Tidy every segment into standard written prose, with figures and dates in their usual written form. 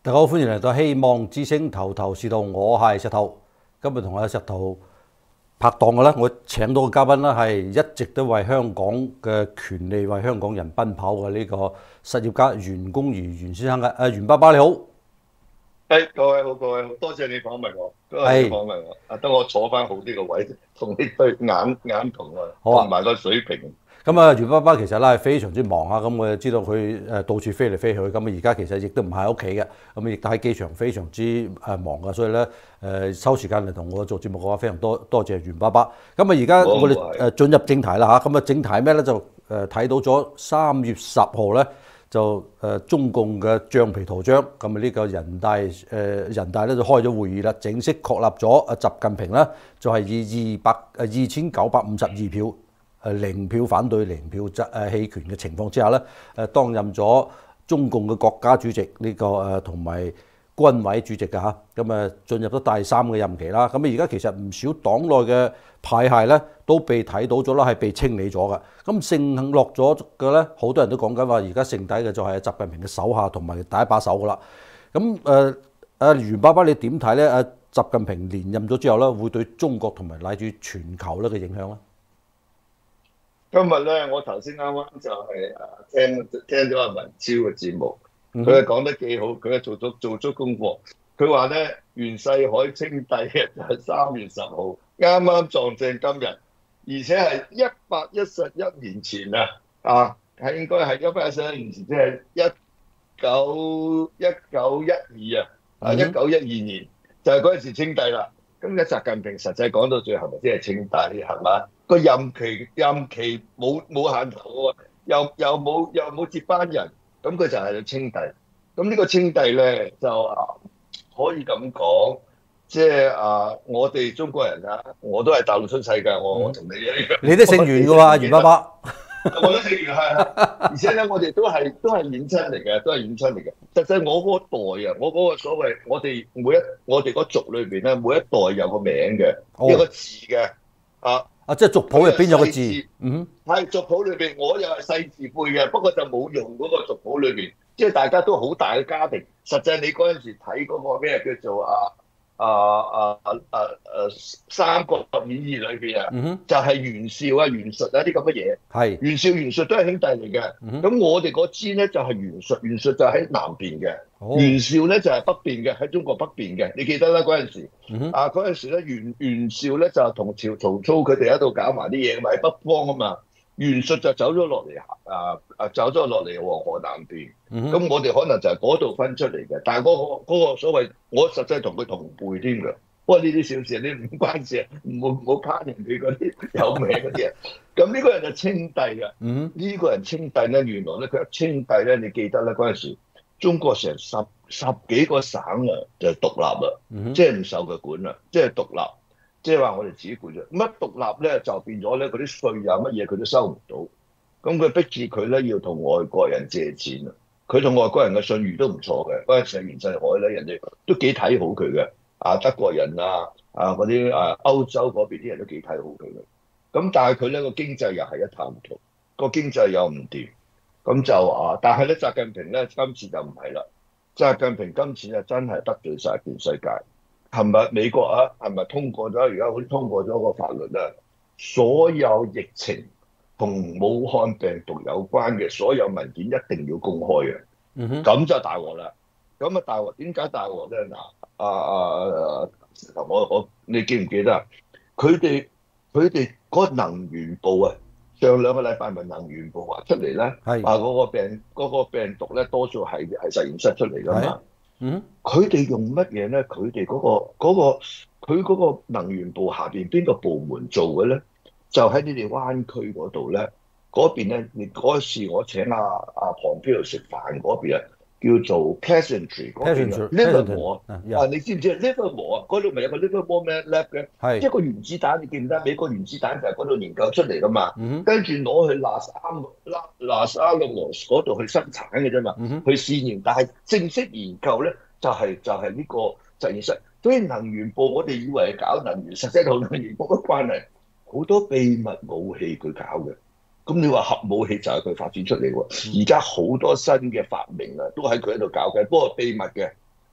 大家好，歡迎嚟到希望之星頭頭是道，我係石頭。今日同阿石頭拍檔嘅咧，我請到嘅嘉賓咧係一直都為香港嘅權利、為香港人奔跑嘅呢個實業家袁弓夷袁先生嘅。袁爸爸你好。 各位好，各位好，多謝你訪問我，多謝你訪問我。等我坐翻好啲個位，同你對眼同啊，同埋個水平。 咁啊，袁爸爸其實咧係非常之忙啊，咁我就知道佢到處飛嚟飛去，咁啊而家其實亦都唔喺屋企嘅，咁亦都喺機場非常之忙嘅，所以咧抽時間嚟同我做節目嘅話，非常多謝袁爸爸。咁啊而家我哋進入正題啦嚇，咁啊正題咩咧就睇到咗3月10號咧就中共嘅橡皮圖章，咁啊呢個人大咧就開咗會議啦，正式確立咗啊習近平咧就係以2952票。0票反對、0票棄權嘅情況之下咧，當任咗中共嘅國家主席呢個同埋軍委主席嘅嚇，咁啊進入咗第3個任期啦。咁啊而家其實唔少黨內嘅派系咧都被睇到咗啦，係被清理咗嘅。咁剩落咗嘅咧，好多人都講緊話，而家剩低嘅就係習近平嘅手下同埋第一把手噶啦。咁袁爸爸你點睇咧？習近平連任咗之後咧，會對中國同埋乃至全球咧嘅影響咧？ 今日咧，我頭先啱啱就係聽咗阿文超嘅節目，佢係講得幾好，佢係做足功課。佢話咧，袁世凱稱帝嘅就係3月10號，啱啱撞正今日，而且係111年前係應該係111年前，即係19121912年就係嗰陣時稱帝啦。咁嘅習近平實際講到最後咪即係稱帝係嘛？個任期冇限頭喎，又冇接班人，咁佢就係稱帝。咁呢個稱帝咧就可以咁講，即係我哋中國人我都係大陸出世㗎，我同你一樣。 你都姓袁㗎喎，袁爸爸。 我都姓袁係，而且咧我哋都係遠親嚟嘅，都係遠親嚟嘅。實際我嗰代我嗰個所謂我哋嗰族裏邊咧，每一代有個名嘅，一個字嘅即係族譜入邊有個字， 係族譜裏邊，我又係細字輩嘅，不過就冇用嗰個族譜裏邊，即係大家都好大嘅家庭。實際你嗰陣時睇嗰個咩叫做三國演義裏邊就係袁紹袁術啲咁嘅嘢。係袁紹袁術都係兄弟嚟嘅。咁我哋嗰支咧就係袁術，袁術就喺南邊嘅。袁紹咧就係北邊嘅，喺中國北邊嘅。你記得啦嗰陣時。嗰陣時咧袁紹咧就同曹操佢哋喺度搞埋啲嘢，咪喺北方啊嘛。袁術就走咗落嚟走咗落嚟黃河南邊。咁我哋可能就係嗰度分出嚟嘅，但係嗰個所謂我實際同佢同輩添㗎。不過呢啲小事你唔關事，唔好攀人哋嗰啲有名嗰啲人。咁呢個人就稱帝㗎。呢個人稱帝咧，原來咧佢一稱帝咧，你記得咧嗰陣時中國成十幾個省就獨立啦，即係唔受佢管啦，即係獨立，即係話我哋自己管咗。咁一獨立咧就變咗咧嗰啲稅乜嘢佢都收唔到，咁佢逼住佢咧要同外國人借錢啦。佢同外國人嘅信譽都唔錯嘅，嗰陣時袁世凱咧人哋都幾睇好佢嘅，德國人嗰啲歐洲嗰邊啲人都幾睇好佢嘅。咁但係佢呢個經濟又係一塌糊塗，個經濟又唔掂，咁就但係咧習近平咧今次就唔係啦。習近平今次就真係得罪晒全世界。琴日美國係咪通過咗？而家好似通過咗個法律啦，所有疫情同武漢病毒有關嘅所有文件一定要公開嘅。咁就大鑊啦。咁大鑊點解大鑊咧？你記唔記得佢哋嗰個能源部上2個禮拜咪能源部話出嚟咧，話嗰個病毒咧多數係實驗室出嚟㗎嘛。佢哋用乜嘢咧？佢哋佢嗰個能源部下邊邊個部門做嘅咧？就喺你哋灣區嗰度咧，嗰邊咧，你嗰時我請龐飛度食飯嗰邊叫做 Pleasantry 嗰邊 Livermore 你知唔知 Livermore 嗰度咪有個 Livermore Lab 嘅？一個原子彈，你記唔記得？美國原子彈就係嗰度研究出嚟㗎嘛。跟住攞去拉斯阿拉莫斯嗰度去生產嘅啫嘛，去試驗。但係正式研究咧，就係呢個實驗室。所以能源部我哋以為係搞能源，實際同能源冇乜關係。好多秘密武器佢搞嘅。咁你話核武器就係佢發展出嚟喎，而家好多新嘅發明都喺佢喺度搞緊，不過秘密嘅。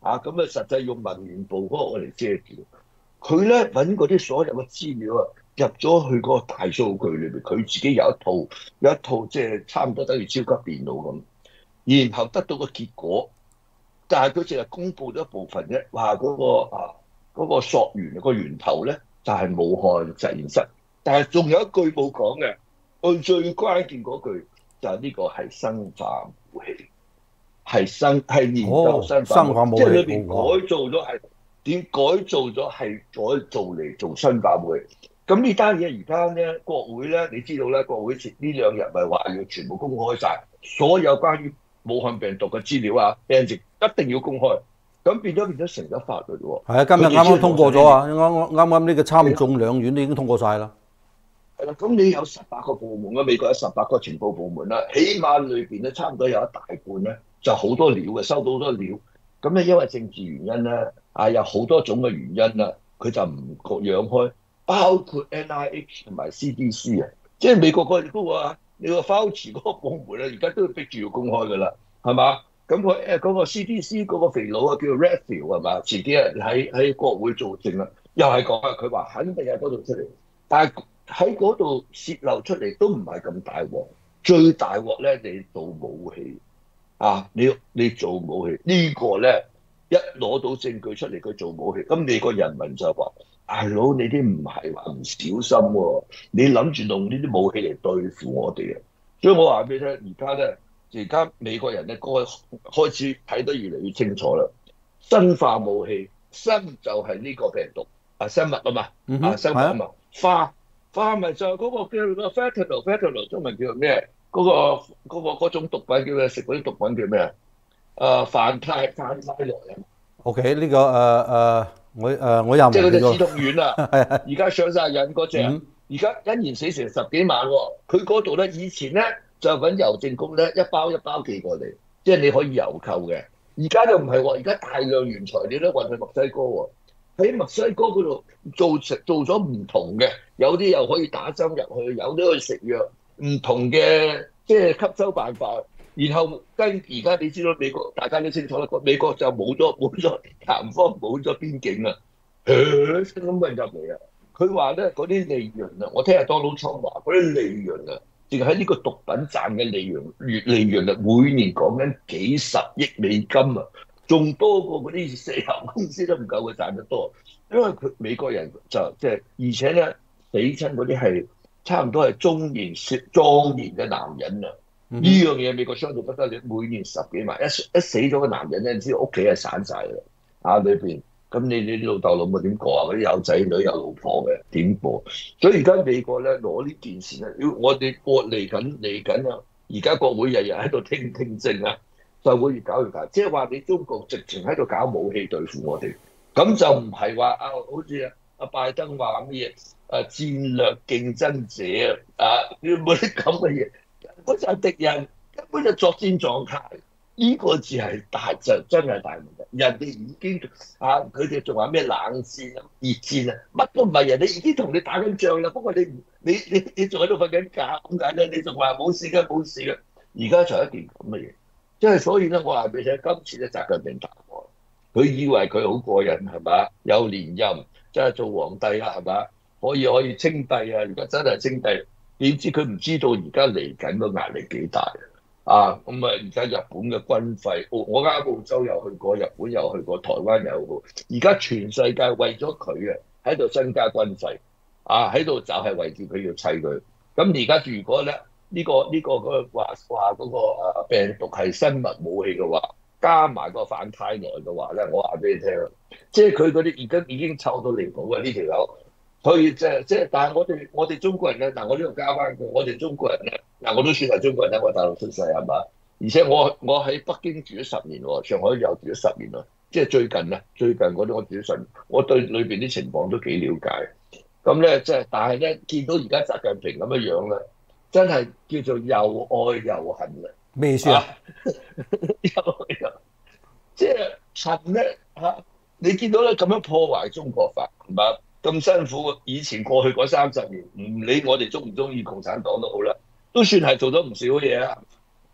咁啊實際用文員部嗰個我嚟遮住。佢咧揾嗰啲所有嘅資料啊，入咗去嗰個大數據裏邊，佢自己有一套即係差唔多等於超級電腦咁，然後得到個結果，但係佢淨係公佈咗一部分啫，話嗰個溯源個源頭咧就係武漢實驗室，但係仲有一句冇講嘅，佢最關鍵嗰句就係呢個係生化武器，係研究生化武器，即係裏邊改造咗係點改造咗係改造嚟做生化武器。咁呢單嘢而家咧國會咧，你知道咧，國會呢兩日咪話要全部公開晒所有關於武漢病毒嘅資料啊，病情一定要公開。咁變咗成咗法律喎。 係啊，今日啱啱通過咗啊，啱呢個參眾兩院都已經通過晒啦。 係啦，咁你有18個部門啊，美國有18個情報部門啦，起碼裏邊咧差唔多有一大半咧就好多料嘅，收到好多料。咁咧因為政治原因咧，有好多種嘅原因啦，佢就唔讓開，包括 NIH 同埋 CDC 啊，即係美國嗰個你個 Fauci 嗰個部門咧，而家都要逼住要公開㗎啦，係嘛？咁嗰個 CDC 嗰個肥佬啊，叫 Redfield 係嘛？前幾日喺國會做證啦，又係講啊，佢話肯定喺嗰度出嚟，但係喺嗰度泄漏出嚟都唔係咁大鑊，最大鑊咧你做武器你做武器呢個咧一攞到證據出嚟佢做武器，咁你個人民就話：大佬你啲唔係話唔小心喎，你諗住用呢啲武器嚟對付我哋啊！所以我話俾你聽，而家美國人咧開始睇得越嚟越清楚啦。生化武器，生就係呢個病毒生物啊嘛，生物啊嘛，化咪就係嗰個叫做 fentanyl 中文叫做咩？嗰種毒品叫咩？食嗰啲毒品叫咩範泰來啊。 OK， 呢個我又唔即係嗰隻止痛丸啊， 係而家上晒癮嗰隻，而家因然死成10幾萬喎。佢嗰度咧以前咧就揾郵政局咧一包一包寄過嚟，即係你可以郵購嘅。而家就唔係喎，而家大量原材料咧運去墨西哥喎。喺墨西哥嗰度做咗唔同嘅，有啲又可以打針入去，有啲可以食藥，唔同嘅即係吸收辦法。然後而家你知道美國大家都清楚啦，美國就冇咗南方冇咗邊境啊，咁嘅入嚟啊！佢話咧嗰啲利潤啊，我聽阿 Donald Trump 話嗰啲利潤啊，淨係喺呢個毒品賺嘅利潤啊，每年講緊幾十億美金啊！仲多過嗰啲石油公司都唔夠佢賺得多，因為美國人就即係，而且咧死親嗰啲係差唔多係中年壯年嘅男人啊！呢樣嘢美國相對不得了，每年10幾萬，一死咗個男人咧，你知屋企係散晒啦，裏邊咁你老豆老母點過啊？嗰啲有仔女有老婆嘅點過？所以而家美國咧攞呢件事咧，我哋嚟緊啊！而家國會日日喺度聽證啊！就會越搞越大，即係話你中國直情喺度搞武器對付我哋，咁就唔係話好似阿拜登話咩戰略競爭者冇啲咁嘅嘢，嗰就係敵人，根本就作戰狀態。呢個字係就真係大問題。人哋已經佢哋仲話咩冷戰啊、熱戰啊，乜都唔係，人哋已經同你打緊仗啦。不過你仲喺度瞓緊覺，點解咧？你仲話冇事嘅，冇事嘅。而家就係一件咁嘅嘢。即係所以咧，我話俾你聽，今次咧習近平打我，佢以為佢好過癮係嘛？有連任，即係做皇帝啦係嘛？可以稱帝啊！而家真係稱帝，點知佢唔知道而家嚟緊個壓力幾大啊！咁而家日本嘅軍費，我啱澳洲又去過，日本又去過，台灣又去過，而家全世界為咗佢喺度增加軍費喺度就係為住佢要砌佢。咁而家如果咧？呢個話嗰個病毒係生物武器嘅話，加埋個反泰來嘅話咧，我話俾你聽啦，即係佢嗰啲而家已經臭到離譜嘅呢條友，所以即係，但係我哋中國人咧，嗱我呢度加翻佢，我哋中國人咧，嗱我都算係中國人啦，我大陸出世係嘛，而且我喺北京住咗10年喎，上海又住咗10年啦，即係最近嗰啲我住咗10年，我對裏邊啲情況都幾了解，咁咧即係，但係咧見到而家習近平咁嘅樣咧。真係叫做又愛又恨啊！ 咩意思啊？ 又即係恨咧你見到咧咁樣破壞中國法係嘛？咁辛苦，以前過去嗰30年，唔理我哋中唔中意共產黨都好啦，都算係做咗唔少嘢啊！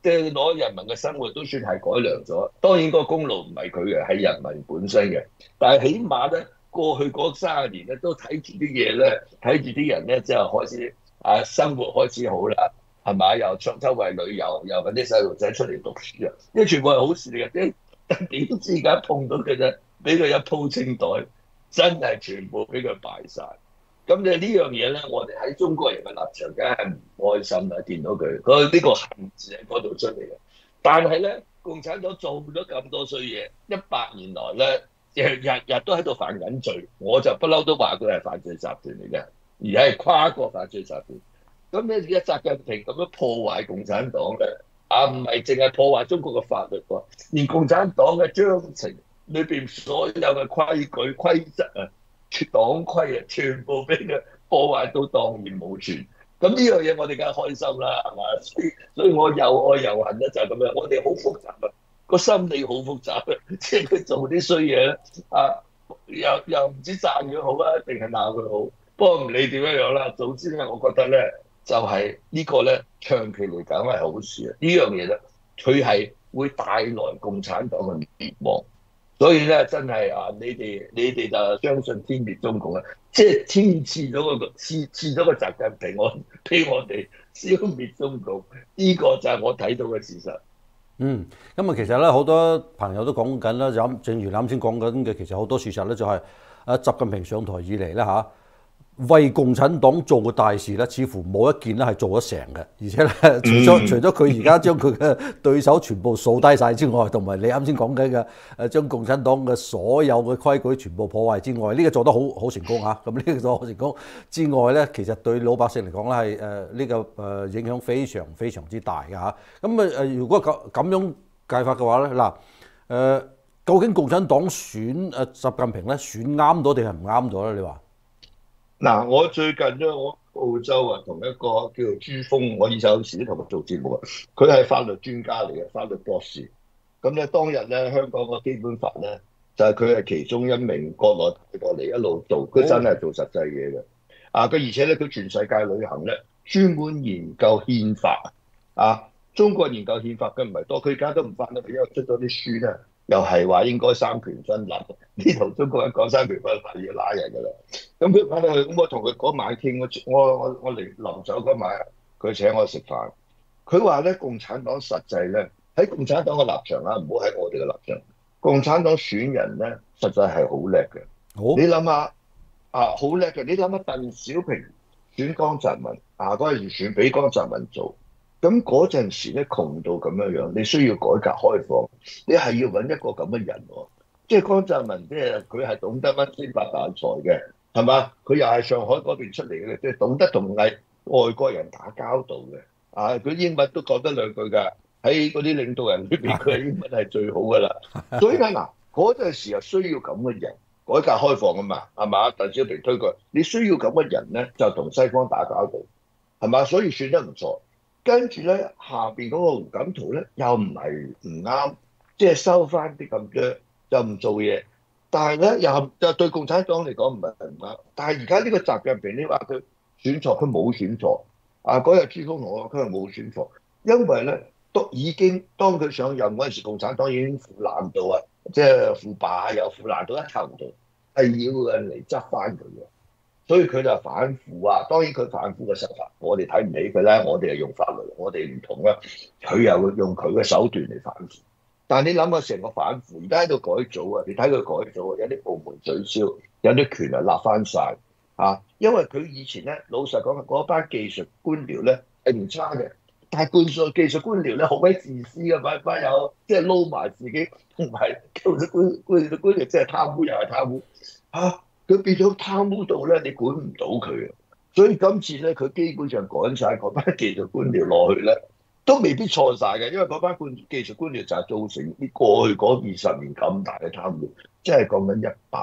即係攞人民嘅生活都算係改良咗。當然個功勞唔係佢嘅，係人民本身嘅。但係起碼咧，過去嗰30年咧都睇住啲嘢咧，睇住啲人咧，之後開始生活開始好啦，係咪？又周圍旅遊，又揾啲細路仔出嚟讀書啊！呢全部係好事嚟嘅。點知而家碰到佢啫，俾佢一鋪清袋，真係全部俾佢敗晒。咁你呢樣嘢咧，我哋喺中國人嘅立場，梗係唔開心啦！見到佢呢個恨字喺嗰度出嚟嘅。但係咧，共產黨做咗咁多衰嘢，100年來咧，日日都喺度犯緊罪。我就不嬲都話佢係犯罪集團嚟嘅，而係跨國犯罪集團。咁你而家習近平咁樣破壞共產黨咧，唔係淨係破壞中國嘅法律喎，連共產黨嘅章程裏邊所有嘅規矩規則啊，黨規啊，全部俾佢破壞到蕩然無存。咁呢樣嘢我哋梗係開心啦，係嘛？所以我又愛又恨咧，就係咁樣。我哋好複雜啊，個心理好複雜啊，即係佢做啲衰嘢咧，又唔知讚佢好啊，定係鬧佢好。不過唔理點樣樣啦，總之咧，我覺得咧就係呢個咧長期嚟講係好事啊。呢樣嘢咧，佢係會帶來共產黨嘅滅亡。所以咧，真係你哋就相信天滅中共啦，即係天賜咗個習近平，俾我哋消滅中共，呢個就係我睇到嘅事實。 咁其實咧好多朋友都講緊啦，正如你啱先講緊嘅，其實好多事實咧就係習近平上台以嚟咧為共產黨做嘅大事咧，似乎冇一件咧係做得成嘅，而且咧除咗佢而家將佢嘅對手全部掃低晒之外，同埋你啱先講緊嘅將共產黨嘅所有嘅規矩全部破壞之外，呢個做得好成功嚇。咁呢個做得好成功之外咧，其實對老百姓嚟講咧係呢個影響非常非常之大嘅嚇。咁如果咁樣計法嘅話咧，究竟共產黨選習近平咧選啱咗定係唔啱咗咧？你話？ 我最近咧，我澳洲同一個叫做朱峰，我以前有時都同佢做節目啊。佢係法律專家嚟嘅，法律博士。咁咧當日咧，香港個基本法咧，就係佢係其中一名國內派過嚟一路做，佢真係做實際嘢嘅。佢而且咧，佢全世界旅行咧，專門研究憲法中國研究憲法嘅唔係多，佢而家都唔翻得，因為出咗啲書咧。又係話應該三權分立，呢度中國人講三權分立要拉人㗎啦。咁佢翻到去，咁我同佢嗰晚傾，我嚟臨走嗰晚，佢請我食飯。佢話咧，共產黨實際咧喺共產黨嘅立場啦，唔好喺我哋嘅立場。共產黨選人咧，實在係好叻嘅。你諗下好叻嘅。你諗下鄧小平選江澤民嗰陣時選俾江澤民做。咁嗰陣時咧窮到咁樣，你需要改革開放，你係要揾一個咁嘅人喎。即係江澤民，即係佢係懂得乜先發大財嘅，係嘛？佢又係上海嗰邊出嚟嘅，即係懂得同外國人打交道嘅。佢英文都講得兩句㗎。喺嗰啲領導人裏邊，佢嘅英文係最好㗎啦。所以咧嗰陣時又需要咁嘅人，改革開放啊嘛，係嘛？鄧小平推過，你需要咁嘅人咧，就同西方打交道，係嘛？所以選得唔錯。跟住咧，下邊嗰個胡錦濤咧又唔係唔啱，即係收翻啲咁多，就唔做嘢。但係咧又對共產黨嚟講唔係唔啱。但係而家呢個習近平，你話佢選錯，佢冇選錯。嗰日朱峰同我講，佢係冇選錯，因為咧都已經當佢上任嗰陣時，共產黨已經腐爛到即係腐敗又腐爛到一頭度，係要人嚟執翻佢嘅。所以佢就反腐當然佢反腐嘅手法，我哋睇唔起佢啦，我哋係用法律，我哋唔同啦。佢又用佢嘅手段嚟反腐，但係你諗下成個反腐，而家喺度改組你睇佢改組有啲部門取消，有啲權力立翻晒因為佢以前咧，老實講嗰班技術官僚咧係唔差嘅，但係半數技術官僚咧好鬼自私嘅，班友即係撈埋自己，同埋技術官僚即係貪污又係貪污佢變咗貪污到咧，你管唔到佢。所以今次咧，佢基本上趕晒嗰班技術官僚落去咧，都未必錯晒嘅，因為嗰班技術官僚就係造成啲過去嗰20年咁大嘅貪污，即係講緊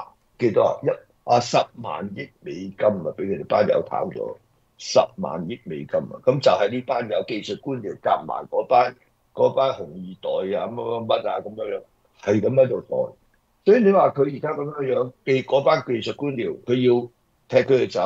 10萬億美金俾佢哋班友貪咗10萬億美金咁就係呢班有技術官僚夾埋嗰班紅二代乜咁樣，係咁喺度代。所以你話佢而家咁樣嗰班技術官僚，佢要踢佢哋走，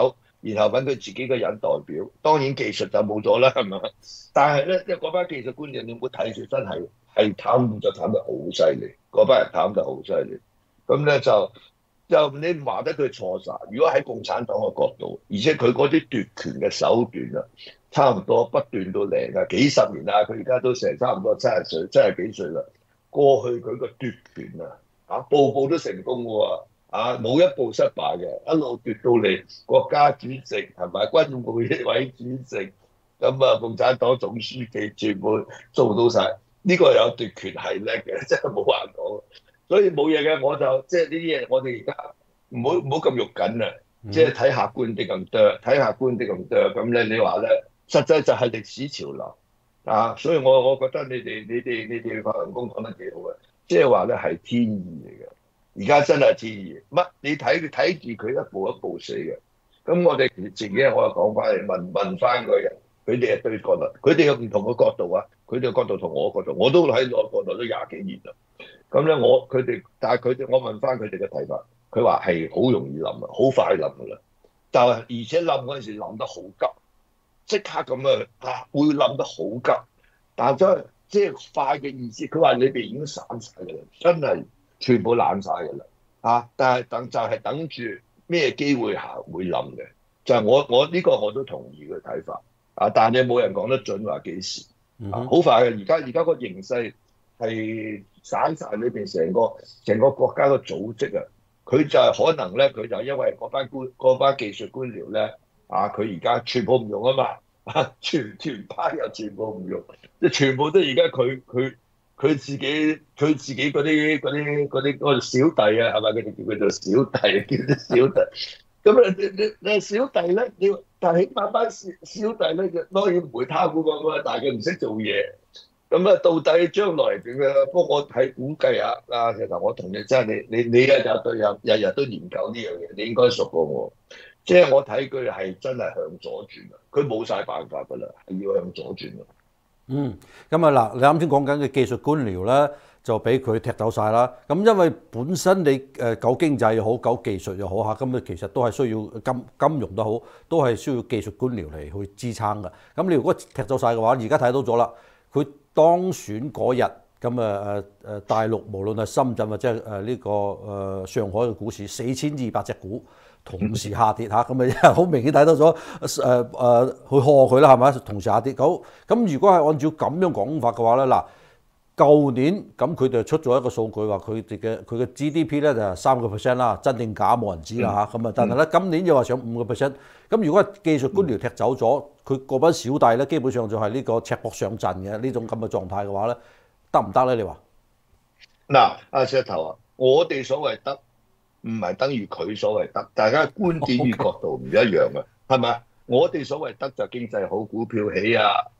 然後揾佢自己嘅人代表。當然技術就冇咗啦，係咪？但係咧，即係嗰班技術官員，你唔好睇住，真係貪污就貪得好犀利，嗰班人貪得好犀利。咁咧就你唔話得佢錯晒。如果喺共產黨嘅角度，而且佢嗰啲奪權嘅手段啊，差唔多不斷到嚟啊，幾十年啦，佢而家都成差唔多70歲、70幾歲啦。過去佢個奪權啊，步步都成功喎，冇一步失敗嘅，一路奪到嚟國家主席係咪？軍委主席，咁啊共產黨總書記全部做到晒。呢個有奪權係叻嘅，真係冇話講。所以冇嘢嘅，我就即係呢啲嘢，我哋而家唔好咁肉緊啊！即係睇客觀啲咁多，睇客觀啲咁多。咁咧，你話咧，實際就係歷史潮流啊！所以我覺得你哋法輪功講得幾好嘅，即係話咧係天意嚟嘅。而家真係天意，乜你睇住佢一步一步死嘅。咁我哋前幾日我又講翻嚟問翻個人，佢哋係對角度，佢哋有唔同嘅角度啊。佢哋嘅角度同我角度，我都喺我角度都20幾年啦。咁咧，但係佢哋，我問翻佢哋嘅睇法，佢話係好容易冧啊，好快冧噶啦。但係而且冧嗰陣時冧得好急，即刻咁會冧得好急。但係即係快嘅意思，佢話你哋已經散晒㗎啦，真係全部爛晒㗎啦。但係等住咩機會下會冧嘅，就係我呢個我都同意佢睇法。但係你冇人講得準話幾時。好快嘅，而家個形勢係散晒裏邊成個國家嘅組織啊，佢就係可能咧，佢就因為嗰班技術官僚咧，佢而家全部唔用啊嘛，全班又全部唔用，即係全部都而家佢自己嗰啲小弟啊，係咪？佢哋叫佢做小弟，叫啲小弟。咁你小弟咧，但係起碼班小弟咧，當然唔會貪污咁啊，但係佢唔識做嘢。咁到底將來點樣？不過我睇估計其實我同你真係你日日都研究呢樣嘢，你應該熟過我。即係我睇佢係真係向左轉啊！佢冇晒辦法㗎啦，係要向左轉啊。 咁啊嗱，你啱先講緊嘅技術官僚咧，就俾佢踢走晒啦。咁因為本身你搞經濟又好，搞技術又好嚇，咁啊其實都係需要金融都好，都係需要技術官僚嚟去支撐嘅。咁你如果踢走晒嘅話，而家睇到咗啦，佢當選嗰日，咁大陸無論係深圳或者係呢個上海嘅股市4200隻股同時下跌嚇，咁啊好明顯睇到咗去賀佢啦，係咪？同時下跌。好，咁如果係按照咁樣講法嘅話咧，嗱，舊年咁佢哋出咗一個數據話佢嘅 GDP 咧就係3%啦，真定假冇人知啦嚇。咁但係咧今年又話上5%。咁如果技術官僚踢走咗，佢嗰班小弟咧基本上就係呢個赤膊上陣嘅呢種咁嘅狀態嘅話咧，得唔得咧？你話？ 嗱，阿石頭啊，我哋所謂得唔係等於佢所謂得，大家觀點與角度唔一樣嘅，係咪？我哋所謂得就經濟好，股票起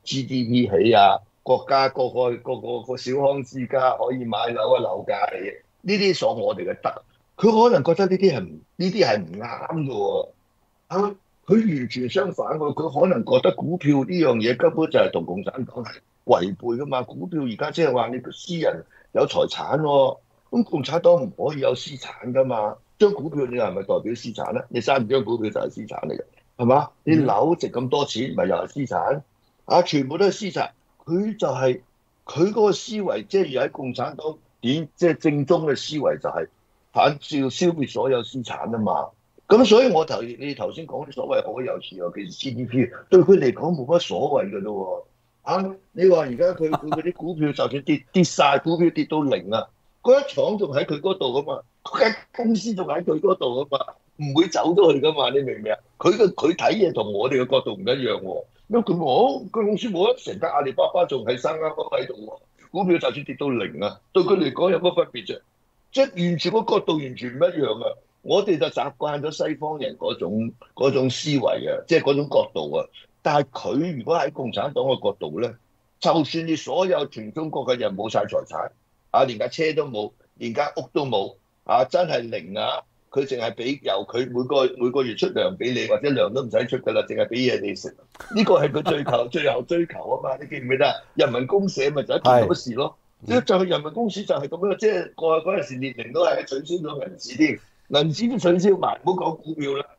GDP 起國家個小康之家可以買樓樓價起，呢啲所我哋嘅得，佢可能覺得呢啲係唔啱嘅喎。佢完全相反喎，佢可能覺得股票呢樣嘢根本就係同共產黨係違背噶嘛。股票而家即係話你個私人有財產喎，咁共產黨唔可以有私產噶嘛。將股票你係咪代表私產咧？你揸唔張股票就係私產嚟嘅，係嘛？你樓值咁多錢，咪又係私產？全部都係私產。佢就係佢嗰個思維，即係喺共產黨即係正宗嘅思維就係反照消滅所有私產啊嘛。咁所以你頭先講啲所謂好有錢，尤其是 GDP， 對佢嚟講冇乜所謂嘅咯喎。你話而家佢嗰啲股票就算跌晒，股票跌到0啊，嗰一廠仲喺佢嗰度噶嘛，嗰間公司仲喺佢嗰度噶嘛，唔會走咗去噶嘛，你明唔明啊？佢睇嘢同我哋嘅角度唔一樣喎。因為佢公司冇得成間阿里巴巴仲係生啱啱喺度喎，股票就算跌到0啊，對佢嚟講有乜分別啫？即係完全個角度完全唔一樣啊！我哋就習慣咗西方人嗰種思維啊，即係嗰種角度啊。但係佢如果喺共產黨嘅角度咧，就算你所有全中國嘅人冇晒財產，連架車都冇，連間屋都冇，真係0啊！佢淨係俾由佢每個月出糧俾你，或者糧都唔使出㗎啦，淨係俾嘢你食。呢個係佢最後追求啊嘛！你記唔記得？人民公社咪就係一件咁嘅事咯。就係人民公社就係咁樣，即係過去嗰陣時列寧都係取消咗銀紙添。銀紙都取消埋，唔好講股票啦。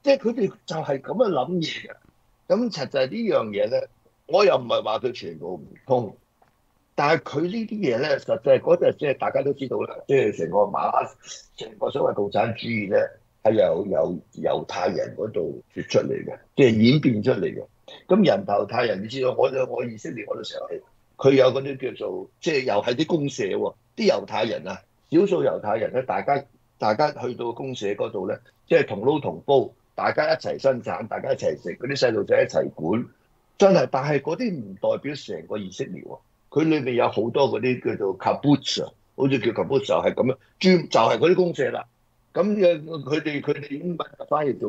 即係佢哋就係咁樣諗嘢嘅。咁實際呢樣嘢咧，我又唔係話佢全部唔通，但係佢呢啲嘢咧，實際嗰陣即係大家都知道啦，即係成個所謂共產主義咧，係由猶太人嗰度脫出嚟嘅，即係演變出嚟嘅。咁猶太人，你知道我以色列我都成日去，佢有嗰啲叫做即係又係啲公社喎，啲猶太人啊，少數猶太人咧，大家去到公社嗰度咧，即係同撈同煲。大家一齊生產，大家一齊食，嗰啲細路仔一齊管，真係。但係嗰啲唔代表成個以色列喎，佢裏面有好多嗰啲叫做 kibbutz，好似叫 kibbutz 就係咁樣，就係嗰啲公社啦。咁佢哋英文翻譯做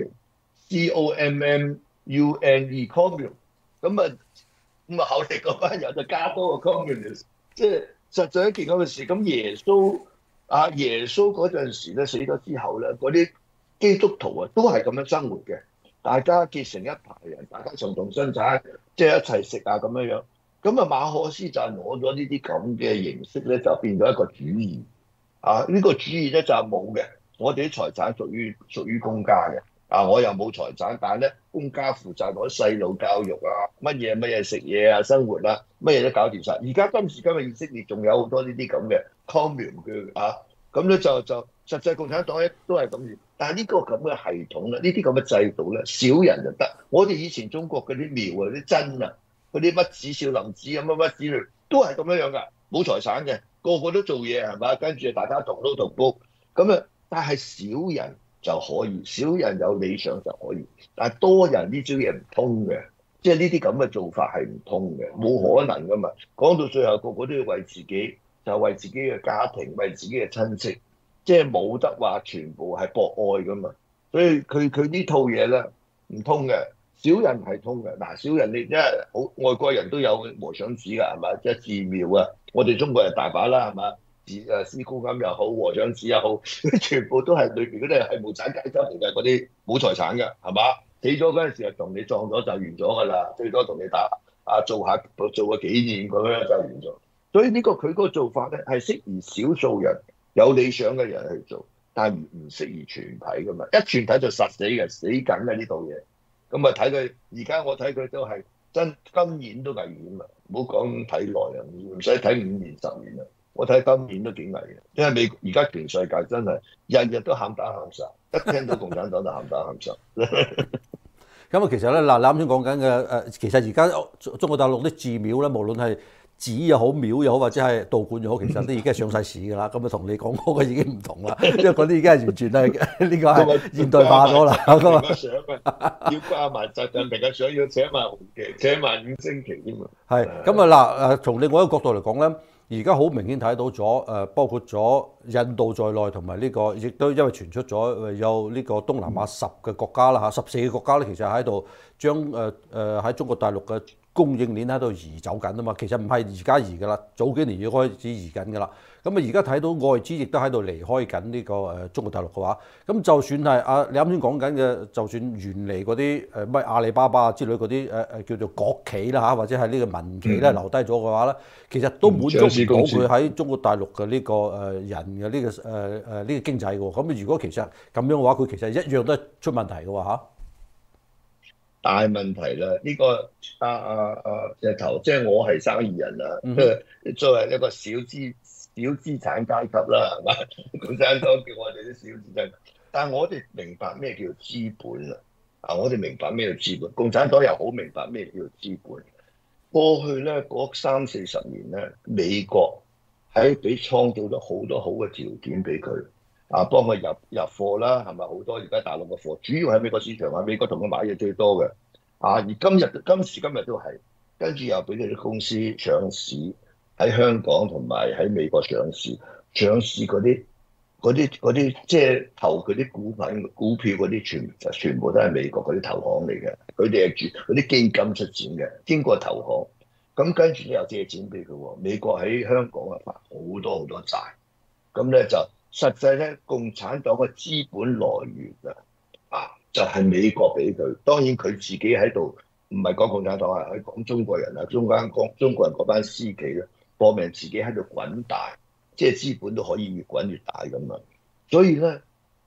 commune，commune，咁啊後嚟嗰班人就加多個 communist， 即係實在一件咁嘅事。咁耶穌嗰陣時咧死咗之後咧，嗰啲基督徒啊，都係咁樣生活嘅，大家結成一排人，大家共同生產，即係一齊食啊咁樣樣。咁啊，馬可斯就係攞咗呢啲咁嘅形式咧，就變咗一個主義。呢個主義咧就係冇嘅，我哋啲財產屬於公家嘅。我又冇財產，但係咧公家負責攞細路教育啊，乜嘢食嘢啊，生活啊，乜嘢都搞掂晒。而家今時今日以色列仲有好多呢啲咁嘅 commune 嘅咁咧就實際共產黨咧都係咁樣，但係呢個咁嘅系統咧，呢啲咁嘅制度咧，少人就得。我哋以前中國嗰啲廟啊、啲真啊、嗰啲乜子少林寺咁乜之類，都係咁樣樣噶，冇財產嘅，個個都做嘢係嘛，跟住大家同撈同煲咁啊。但係少人就可以，少人有理想就可以，但係多人呢招嘢唔通嘅，即係呢啲咁嘅做法係唔通嘅，冇可能噶嘛。講到最後，個個都要為自己。就為自己嘅家庭，為自己嘅親戚，即係冇得話全部係博愛噶嘛。所以佢呢套嘢咧唔通嘅，少人係通嘅。嗱，少人你因為好外國人都有和尚寺㗎，係嘛？即係寺廟啊，我哋中國人大把啦，係嘛？師公庵又好，和尚寺又好，全部都係裏邊嗰啲係無產階級嚟嘅，嗰啲冇財產嘅，係嘛？死咗嗰陣時就同你葬咗就完咗㗎啦，最多同你做個紀念咁樣就完咗。所以佢嗰個做法咧係適宜少數人有理想嘅人去做，但係唔適宜全體噶嘛。一全體就實死嘅，死緊嘅呢度嘢。咁啊睇佢而家我睇佢都係今年都危險啊！唔好講睇耐啊，唔使睇5年10年啦。我睇今年都幾危嘅，因為而家全世界真係日日都喊打喊殺，一聽到共產黨就喊打喊殺。 咁啊，其實咧嗱，你啱先講緊嘅其實而家中國大陸啲寺廟咧，無論係寺又好，廟又好，或者係道觀又好，其實都已經係上晒市㗎啦。咁啊，同你講嗰個已經唔同啦，因為嗰啲已經係完全係呢個係現代化咗啦。咁啊，要掛埋習近平嘅相，要寫埋紅旗，寫埋5星旗添啊。 係咁啊嗱，從另外一個角度嚟講咧。而家好明顯睇到咗包括咗印度在內，同埋呢個亦都因為傳出咗有呢個東南亞10個國家啦嚇，14個國家咧，其實喺度將喺中國大陸嘅供應鏈喺度移走緊啊嘛。其實唔係而家移㗎啦，早幾年已經開始移緊㗎啦。咁啊，而家睇到外資亦都喺度離開緊呢個中國大陸嘅話，咁就算係你啱先講緊嘅，就算原嚟嗰啲咩阿里巴巴之類嗰啲叫做國企啦嚇，或者係呢個民企咧留低咗嘅話咧，其實都滿足唔到佢喺中國大陸嘅呢個人嘅呢個呢個經濟喎。咁如果其實咁樣嘅話，佢其實一樣都係出問題嘅喎嚇。 大問題啦！呢個石頭，即係我係生意人啊，作為一個小資產階級啦，係嘛？共產黨叫我哋啲小資產，但係我哋明白咩叫資本啊！我哋明白咩叫資本，共產黨又好明白咩叫資本。過去咧嗰30-40年咧，美國喺俾創造咗好多好嘅條件俾佢。幫佢入貨啦，係咪好多而家大陸嘅貨，主要喺美國市場啊，美國同佢買嘢最多嘅。而今時今日都係，跟住又俾佢啲公司上市喺香港同埋喺美國上市，上市嗰啲即係投佢啲股票嗰啲全部都係美國嗰啲投行嚟嘅，佢哋係嗰啲基金出錢嘅，經過投行，咁跟住咧又借錢俾佢喎。美國喺香港發好多債，咁咧就。實際咧，共產黨嘅資本來源就係美國俾佢。當然佢自己喺度，唔係講共產黨啊，係講中國人啊，中國人嗰班私企咧，搏命自己喺度滾大，即係資本都可以越滾越大咁啊。所以咧，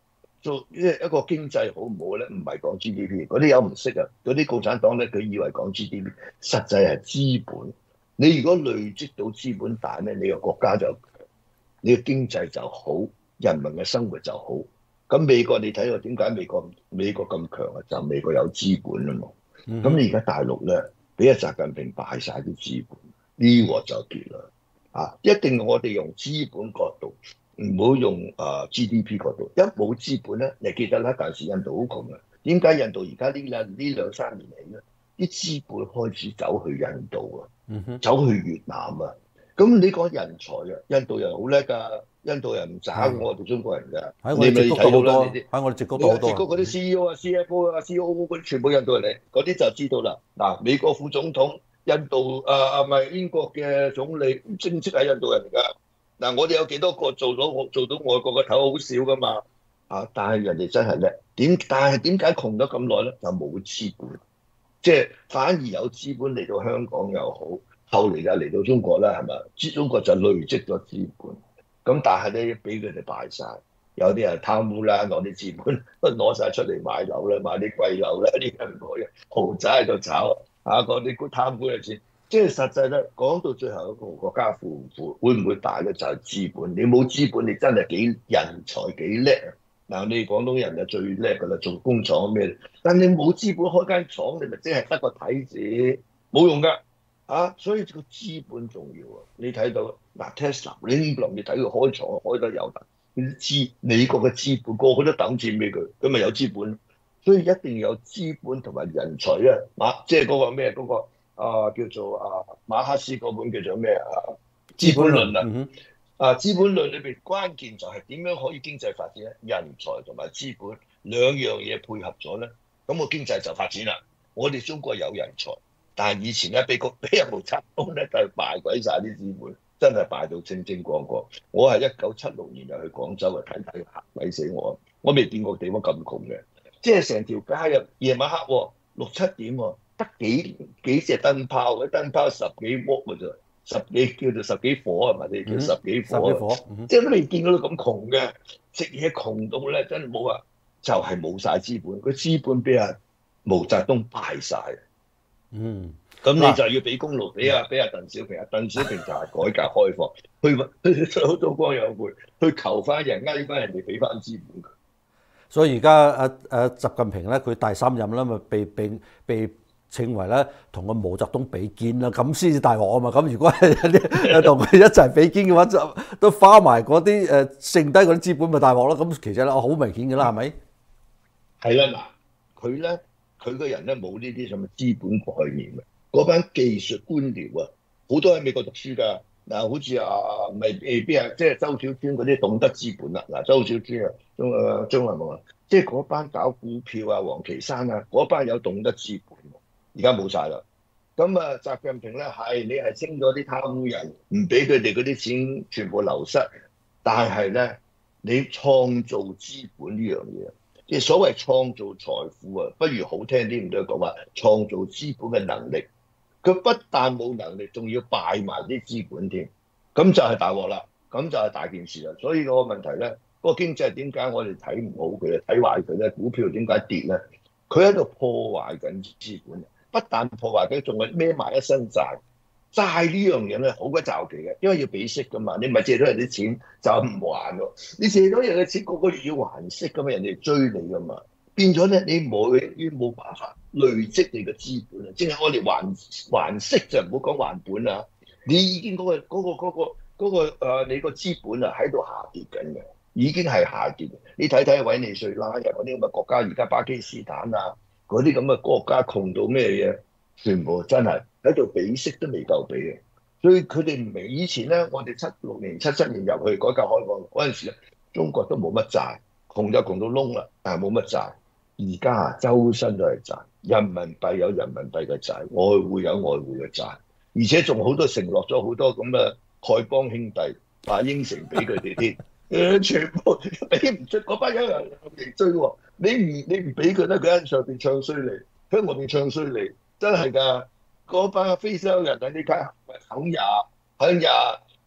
做一個經濟好唔好咧？唔係講 GDP，嗰啲有唔識啊！嗰啲共產黨咧，佢以為講 GDP，實際係資本。你如果累積到資本大咧，你個國家就你嘅經濟就好，人民嘅生活就好。咁美國你睇到點解美國咁強啊？就美國有資本啊嘛。咁你而家大陸咧，俾阿習近平敗晒啲資本，呢個就結啦。啊，一定我哋用資本角度。唔好用GDP 角度，一冇資本咧，你記得啦，嗰陣時印度好窮嘅。點解印度而家呢兩三年嚟咧，啲資本開始走去印度啊，走去越南啊？咁你講人才啊，印度人好叻㗎，印度人唔渣我哋中國人㗎。你咪睇到啦，呢啲喺我哋矽谷都好多。 矽谷嗰啲 CEO 啊、CFO 啊、COO 嗰啲全部印度人嚟，嗰啲就知道啦。嗱，美國副總統、印度唔係英國嘅總理，正式係印度人嚟㗎。嗱，我哋有幾多個做到外國嘅頭好少噶嘛？但係人哋真係叻。但係點解窮咗咁耐咧？就冇資本，即係反而有資本嚟到香港又好，後嚟就嚟到中國啦，係咪？中國就累積咗資本，咁但係咧俾佢哋敗晒，有啲人貪污啦，攞啲資本都攞晒出嚟買樓啦，買啲貴樓啦，啲人攞嘅豪宅喺度炒嗰啲貪污嘅錢。即係實際咧，講到最後一個國家富唔富，會唔會大咧？就係資本。你冇資本，你真係幾人才幾叻啊！嗱，你廣東人就最叻噶啦，做工廠咩？但你冇資本開間廠，你咪即係得個睇字，冇用噶所以個資本重要啊！你睇到嗱 Tesla， 你呢輪你睇佢開廠開得有得，美國嘅資本個個都等錢俾佢，咁咪有資本。所以一定要有資本同埋人才啊！即係嗰個咩嗰個。叫做馬克思嗰本叫做咩資本論啊！資本論裏邊關鍵就係點樣可以經濟發展咧？人才同埋資本兩樣嘢配合咗咧，咁個經濟就發展啦。我哋中國有人才，但係以前咧俾人毛澤東咧就係敗鬼晒啲資本，真係敗到清清光光。我係1976年就去廣州睇嚇鬼死我，我未見過地方咁窮嘅，即係成條街啊夜晚黑6、7點得幾隻燈泡，啲燈泡10幾瓦嘅啫，叫做10幾火係咪？你叫10幾火，即係都未見到咁窮嘅，食嘢窮到咧真係冇啊！就係冇晒資本，個資本俾阿毛澤東敗晒。咁你就要俾功勞俾阿鄧小平，鄧小平就係改革開放，去韜光養晦，去求翻人，嗌翻人哋俾翻資本佢。 所以而家習近平咧，佢第3任啦，咪被稱為咧同個毛澤東比肩啦，咁先至大鑊啊嘛！咁如果係同佢一齊比肩嘅話，就都花埋嗰啲剩低嗰啲資本咪大鑊咯。咁其實咧好明顯嘅啦，係咪？ 係啦，嗱，佢個人咧冇呢啲咁嘅資本概念嘅。嗰班技術官僚啊，好多喺美國讀書㗎。嗱，好似未必啊，即係周小川嗰啲懂得資本啦。嗱，周小川啊，張藝謀啊，即係嗰班搞股票啊，王岐山啊，嗰班有懂得資本。而家冇晒啦，咁習近平咧你係清咗啲貪污人，唔俾佢哋嗰啲錢全部流失，但係咧你創造資本呢樣嘢，即係所謂創造財富啊，不如好聽啲唔對講話創造資本嘅能力，佢不但冇能力，仲要敗埋啲資本添，咁就係大鑊啦，咁就係大件事啦。所以個問題咧，嗰個經濟點解我哋睇唔好佢，睇壞佢咧？股票點解跌咧？佢喺度破壞緊資本。不但破壞佢，仲係孭埋一身債。債呢樣嘢咧好鬼詐奇嘅，因為要俾息噶嘛。你唔係借咗人啲錢就唔還喎，你借咗人嘅錢個個月要還息噶嘛，人哋追你噶嘛。變咗咧，你冇辦法累積你嘅資本啊！即係我哋還息就唔好講還本啊。你已經你個資本啊喺度下跌緊嘅，已經係下跌。你睇睇委內瑞拉嗰啲咁嘅國家，而家巴基斯坦啊。嗰啲咁嘅國家窮到咩嘢？全部真係喺度俾息都未夠俾嘅，所以佢哋唔明。以前咧，我哋76年、77年入去改革開放嗰陣時咧，中國都冇乜債，窮就窮到窿啦，但係冇乜債。而家周身都係債，人民幣有人民幣嘅債，外匯有外匯嘅債，而且仲好多承諾咗好多咁嘅丐幫兄弟，應承俾佢哋啲。全部俾唔出，嗰班人嚟追喎。你唔俾佢咧，佢喺上邊唱衰你，喺外邊唱衰你，真係㗎。嗰班非洲人啊，你睇肯亞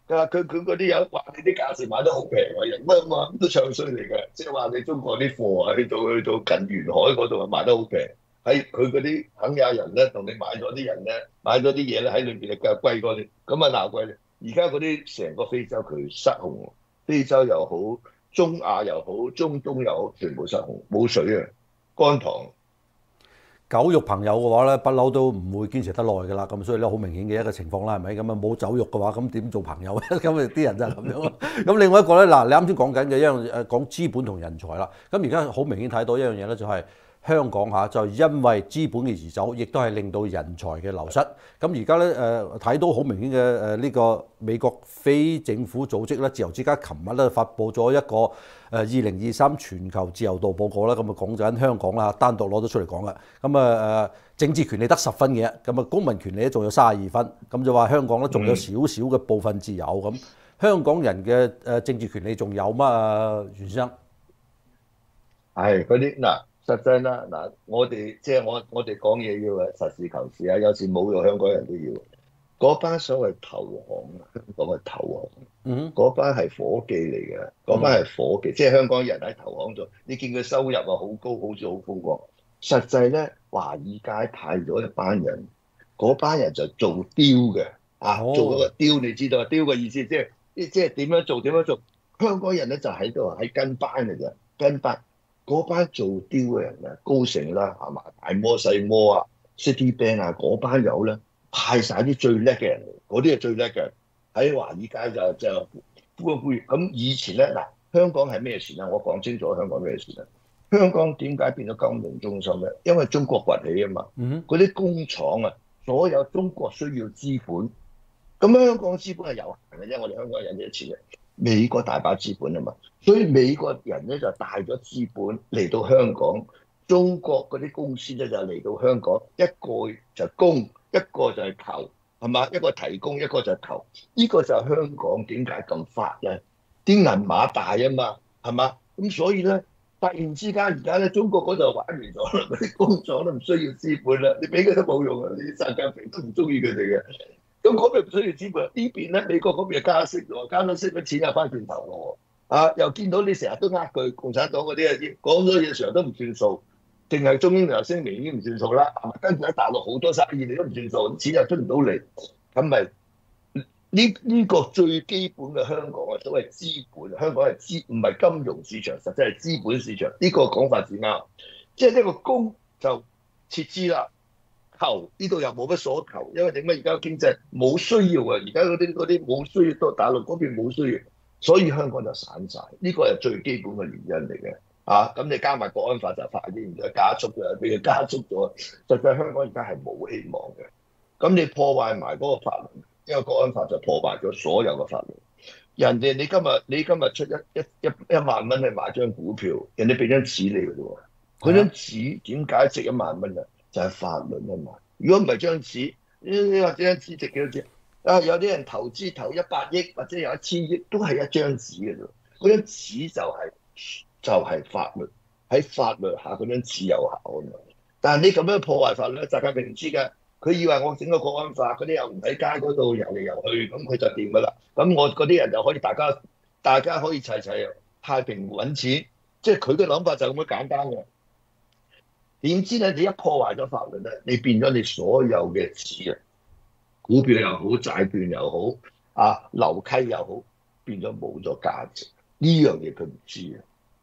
佢嗰啲有話你啲價錢買得好平喎，人乜嘛都唱衰嚟嘅，即係話你中國啲貨啊，去到近沿海嗰度啊賣得好平，喺佢嗰啲肯亞人咧同你買咗啲人咧買咗啲嘢咧喺裏邊就貴過你，咁啊鬧貴你。而家嗰啲成個非洲佢失控，非洲又好，中亞又好，中東又好，全部失控，冇水啊，乾塘。 狗肉朋友嘅話咧，不嬲都唔會堅持得耐㗎啦。咁所以咧，好明顯嘅一個情況啦，係咪？咁啊冇酒肉嘅話，咁點做朋友咧？咁啊啲人就係咁樣。咁另外一個咧，嗱你啱先講緊嘅一樣講資本同人才啦。咁而家好明顯睇到一樣嘢咧，就係香港嚇就因為資本嘅移走，亦都係令到人才嘅流失。咁而家咧睇到好明顯嘅呢個美國非政府組織咧，自由之家琴日咧發布咗一個2023全球自由度報告啦。咁啊講緊香港啦，單獨攞咗出嚟講啦。咁政治權利得10分嘅，咁啊公民權利咧仲有32分。咁就話香港咧仲有少少嘅部分自由咁。香港人嘅政治權利仲有嗎？袁先生？ 係嗰啲嗱。實際啦，嗱，我哋即係我哋講嘢要實事求是啊，有時侮辱香港人都要。嗰班所謂投降，香港嘅投降，嗰班係伙計嚟嘅，嗰班係伙計，即係香港人喺投降度，你見佢收入啊好高，好似好風光。實際咧，華爾街派咗一班人，嗰班人就做雕嘅，做嗰個雕，你知道雕嘅意思即係點樣做點樣做。香港人咧就喺度喺跟班嘅啫，跟班。嗰班做雕嘅人咧，高盛啦，係嘛，大摩細摩啊 ，Citibank 啊，嗰班友咧派晒啲最叻嘅人嚟，嗰啲係最叻嘅。喺華爾街就呼一呼籲。咁以前咧嗱，香港係咩事咧？我講清楚香港咩事咧？香港點解變咗金融中心咧？因為中國崛起啊嘛，嗰啲工廠啊，所有中國需要資本，咁香港資本係有限嘅啫，我哋香港人嘅錢嘅。美國大把資本啊嘛，所以美國人咧就帶咗資本嚟到香港，中國嗰啲公司咧就嚟到香港，一個就供，一個就係求，係嘛？一個提供，一個就係求，呢個就係香港點解咁發咧？啲銀碼大啊嘛，係嘛？咁所以咧，突然之間而家咧，中國嗰度玩完咗啦，嗰啲工廠都唔需要資本啦，你俾佢都冇用啊！啲習近平都唔中意佢哋嘅。咁嗰邊唔需要資本，呢邊咧美國嗰邊又加息喎，加咗息啲錢又翻轉頭喎，又見到你成日都呃佢，共產黨嗰啲講咗嘢成日都唔算數，淨係中英聯合聲明已經唔算數啦，係咪？跟住喺大陸好多生意你都唔算數，錢又出唔到嚟，咁咪呢個最基本嘅香港嘅所謂資本，香港係唔係金融市場，實際係資本市場，呢個講法至啱，即係呢個供就撤資啦。求呢度又冇乜所求，因為點解而家經濟冇需要啊？而家嗰啲冇需要，到大陸嗰邊冇需要，所以香港就散晒。呢個係最基本嘅原因嚟嘅。咁你加埋國安法就快啲，唔再加速嘅，俾佢加速咗。實際香港而家係冇希望嘅。咁你破壞埋嗰個法律，因為國安法就破壞咗所有嘅法律。人哋你今日出一萬蚊去買張股票，人哋俾張紙你嘅啫。嗰張紙點解值1萬蚊啊？就係法律啊嘛！如果唔係張紙，你話張紙值幾多錢？有啲人投資投100億或者有1000億，都係一張紙嘅啫。嗰張紙就係法律，喺法律下嗰張紙有效啊嘛。但係你咁樣破壞法律，習近平唔知㗎。佢以為我整個國安法，嗰啲又唔喺街嗰度遊嚟遊去，咁佢就掂㗎啦。咁我嗰啲人就可以大家可以齊太平揾錢，即係佢嘅諗法就咁樣簡單嘅。點知咧？你一破壞咗法律咧，你變咗你所有嘅紙啊，股票又好，債券又好，樓契又好，變咗冇咗價值。呢樣嘢佢唔知啊。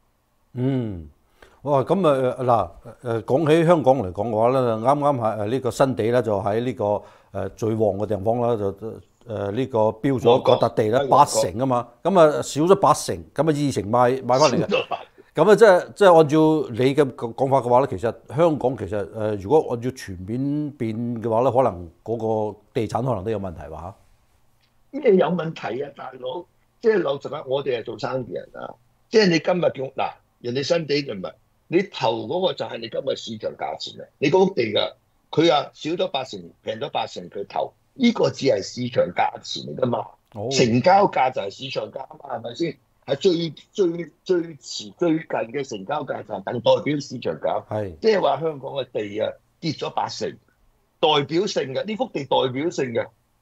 哇！咁講起香港嚟講嘅話咧，啱係呢個新地咧，就喺呢個最旺嘅地方啦，就呢個標咗嗰笪地咧8成啊嘛，咁少咗8成，咁2成買翻嚟嘅。咁即係按照你嘅講法嘅話咧，其實香港其實如果按照全面變嘅話咧，可能嗰個地產可能都有問題喎嚇。 咩有問題啊，大佬？即係老實講，我哋係做生意人啊。即係你今日叫嗱，人哋新地就唔係你投嗰個就係你今日市場價錢啊。你嗰幅地㗎，佢少咗8成，平咗8成，佢投呢個只係市場價錢嚟㗎嘛。成交價就係市場價啊嘛，係咪先？係最遲最近嘅成交價就係等代表市場價，即係話香港嘅地跌咗8成，代表性嘅呢幅地代表性嘅，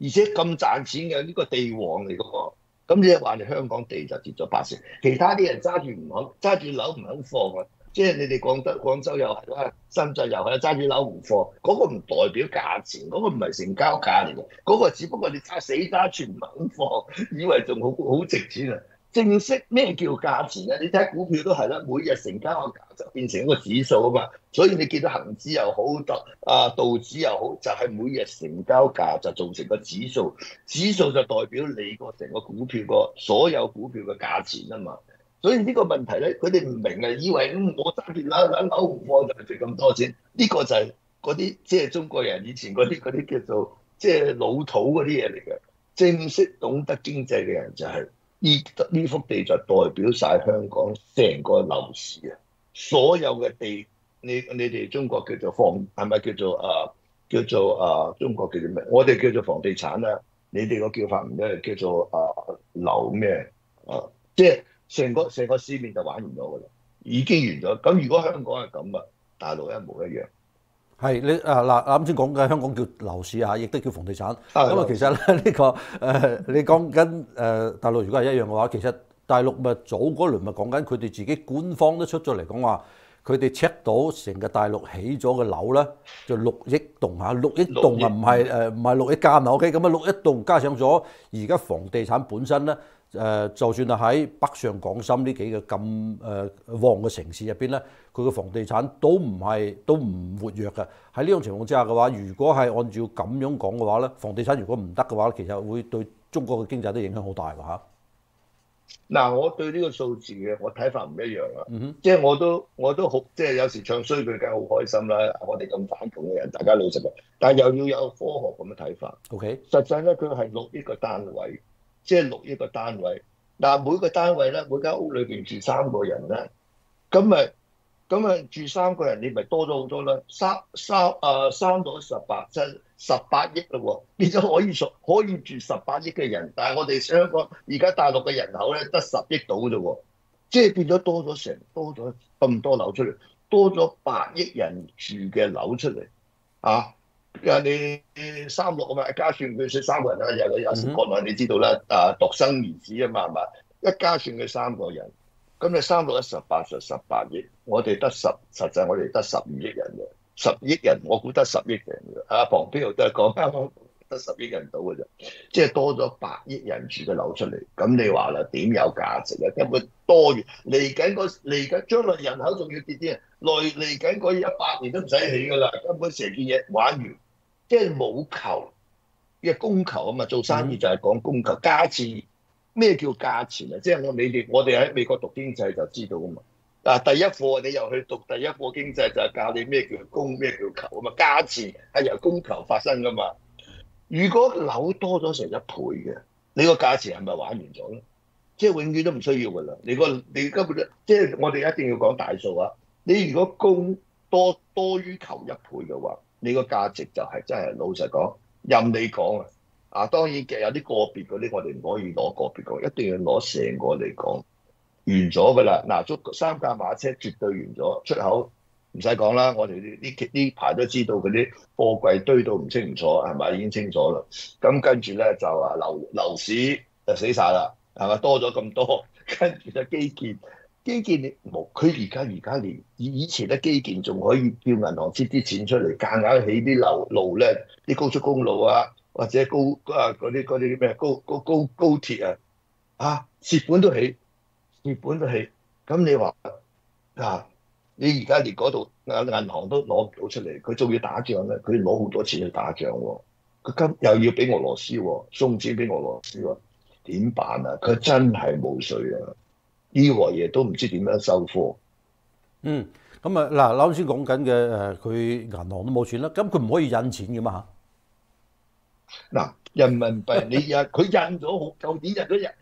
而且咁賺錢嘅呢個地王嚟嘅喎。咁你話你香港地就跌咗80%，其他啲人揸住唔肯揸住樓唔肯放啊！即係你哋廣州又係啦，深圳又係啦，揸住樓唔放，嗰個唔代表價錢，嗰個唔係成交價嚟嘅，嗰個只不過你死揸住唔肯放，以為仲好值錢啊！正式咩叫價錢啊？你睇股票都係啦，每日成交個價就變成一個指數啊嘛，所以你見到恒指又好，道指又好，就係每日成交價就造成個指數，指數就代表你個成個股票個所有股票嘅價錢啊嘛。所以呢個問題咧，佢哋唔明啊，以為我揸住樓唔放就係值咁多錢，呢個就係嗰啲即係中國人以前嗰啲叫做即係老土嗰啲嘢嚟嘅。正式懂得經濟嘅人就係呢幅地就代表晒香港成個樓市啊！所有嘅地，你哋中國叫做係咪叫做中國叫做咩？我哋叫做房地產啊，你哋個叫法唔一，叫做樓咩即係。成個市面就玩完咗㗎啦，已經完咗。咁如果香港係咁啊，大陸一模一樣。 係你嗱啱先講嘅香港叫樓市啊，亦都叫房地產。咁啊，其實咧呢個你講緊大陸如果係一樣嘅話，其實大陸咪早嗰輪咪講緊佢哋自己官方都出咗嚟講話，佢哋 check 到成個大陸起咗嘅樓咧就6億棟嚇，6億棟啊，唔係6億間啊 ，OK， 咁啊6億棟加上咗而家房地產本身咧。就算係喺北上廣深呢幾個咁旺嘅城市入邊咧，佢嘅房地產都唔活躍嘅。喺呢種情況之下嘅話，如果係按照咁樣講嘅話咧，房地產如果唔得嘅話，其實會對中國嘅經濟都影響好大㗎嚇。 嗱，我對呢個數字嘅我睇法唔一樣啊。即係我都好，即係有時唱衰佢梗係好開心啦。我哋咁反共嘅人，大家老實嘅，但係又要有科學咁嘅睇法。 OK， 實際咧佢係6億個單位。即係6億個單位，嗱每個單位咧，每間屋裏邊住3個人咧，咁咪住3個人，你咪多咗好多啦。3到18，即係18億咯喎，變咗可以住18億嘅人，但係我哋香港而家大陸嘅人口咧得10億到啫喎，即係變咗多咗咁多樓出嚟，多咗8億人住嘅樓出嚟啊！你36啊嘛，一家算佢3個人啦，有時國內你知道啦，獨生兒子啊嘛，係嘛？一家算佢3個人，咁你3到18就18億，我哋實際我哋得12億人嘅，10億人我估得10億人嘅，龐飛又都係講啱，得10億人到嘅啫，即係多咗8億人住嘅樓出嚟，咁你話啦，點有價值啊？根本多餘，嚟緊將來人口仲要跌啲啊！嚟緊嗰100年都唔使起㗎啦，根本成件嘢玩完。即係冇求嘅供求啊嘛，做生意就係講供求價錢。咩叫價錢啊？即係我哋喺美國讀經濟就知道啊嘛。第一課你又去讀第一課經濟就係教你咩叫供咩叫求啊嘛。價錢係由供求發生㗎嘛。如果樓多咗成1倍嘅，你個價錢係咪玩完咗咧？即係永遠都唔需要㗎啦。你根本即係我哋一定要講大數啊。你如果供多於求1倍嘅話，你個價值就係真係老實講，任你講啊！當然嘅有啲個別嗰啲，我哋唔可以攞個別講，一定要攞成個嚟講，完咗㗎啦。嗱，三架馬車絕對完咗，出口唔使講啦。我哋呢排都知道嗰啲貨櫃堆到唔清唔楚，係咪已經清楚啦？咁跟住咧就話樓市就死晒啦，係咪多咗咁多？跟住就基建你冇，佢而家連以前咧基建仲可以叫銀行擠啲錢出嚟，夾硬起啲路咧，啲高速公路啊，或者嗰啲咩高鐵啊，蝕本都起，咁你話你而家連嗰度銀行都攞唔到出嚟，佢仲要打仗咧，佢攞好多錢去打仗喎，佢又要俾俄羅斯喎，送錢俾俄羅斯喎，點辦啊？佢真係冇水啊！呢鑊嘢都唔知點樣收貨。 咁啊嗱，啱先講緊嘅佢銀行都冇錢啦，咁佢唔可以印錢嘅嘛嚇？嗱，人民幣佢印咗好，舊年印咗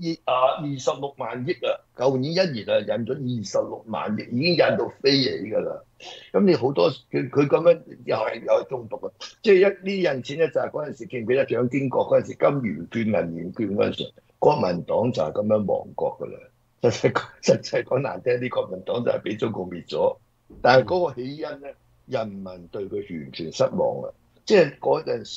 26萬億啊！舊年1年印咗26萬億，已經印到飛起㗎啦。咁你好多佢咁樣又係中毒啊！即係呢印錢咧，就係嗰陣時記唔記得蔣經國嗰陣時金元券、銀元券嗰陣時，國民黨就係咁樣亡國㗎啦。實際講難聽啲，國民黨就係俾中國滅咗，但係嗰個起因咧，人民對佢完全失望啦。即係嗰陣時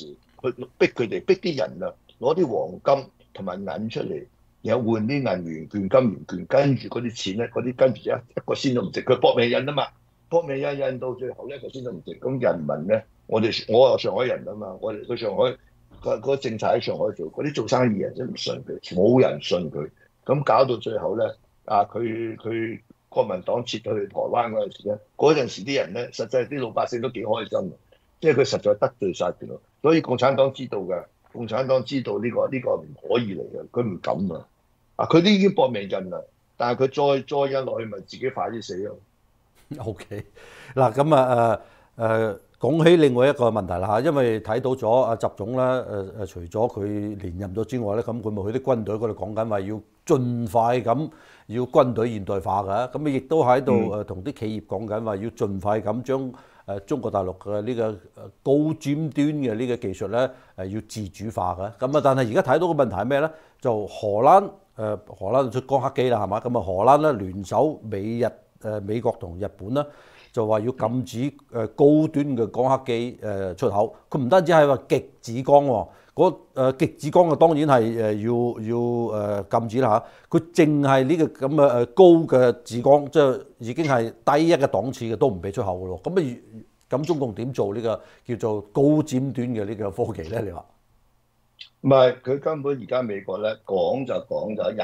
去逼佢哋，逼啲人啊攞啲黃金同埋銀出嚟，然後換啲銀元券、金元券，跟住嗰啲錢咧，嗰啲跟住一個仙都唔值，佢搏命印啊嘛，搏命印到最後一個仙都唔值。咁人民咧，我係上海人啊嘛，我哋去上海個政策喺上海做，嗰啲做生意人真唔信佢，冇人信佢，咁搞到最後咧，佢國民黨撤退去台灣嗰陣時咧，嗰陣時啲人咧，實際啲老百姓都幾開心，即係佢實在得罪晒佢咯。所以共產黨知道嘅，共產黨知道呢個唔可以嚟嘅，佢唔敢啊！佢都已經搏命印啦，但係佢再印落去，咪自己快啲死咯。 OK， 嗱咁講起另外一個問題啦嚇，因為睇到咗阿習總咧除咗佢連任咗之外咧，咁佢咪去啲軍隊嗰度講緊話要盡快咁要軍隊現代化嘅，咁亦都喺度同啲企業講緊話要盡快咁將中國大陸嘅呢個高尖端嘅呢個技術咧要自主化嘅，咁但係而家睇到個問題係咩咧？就荷蘭出光刻機啦，係嘛？咁荷蘭咧聯手美國同日本啦，就話要禁止高端嘅光刻機出口。佢唔單止係話極紫光喎，極紫光嘅當然係要禁止啦嚇。佢淨係呢個咁嘅高嘅紫光，即係已經係低一個檔次嘅都唔俾出口嘅咯。咁中共點做呢個叫做高尖端嘅呢個科技咧？你話？ 唔係，佢根本而家美國咧講就講咗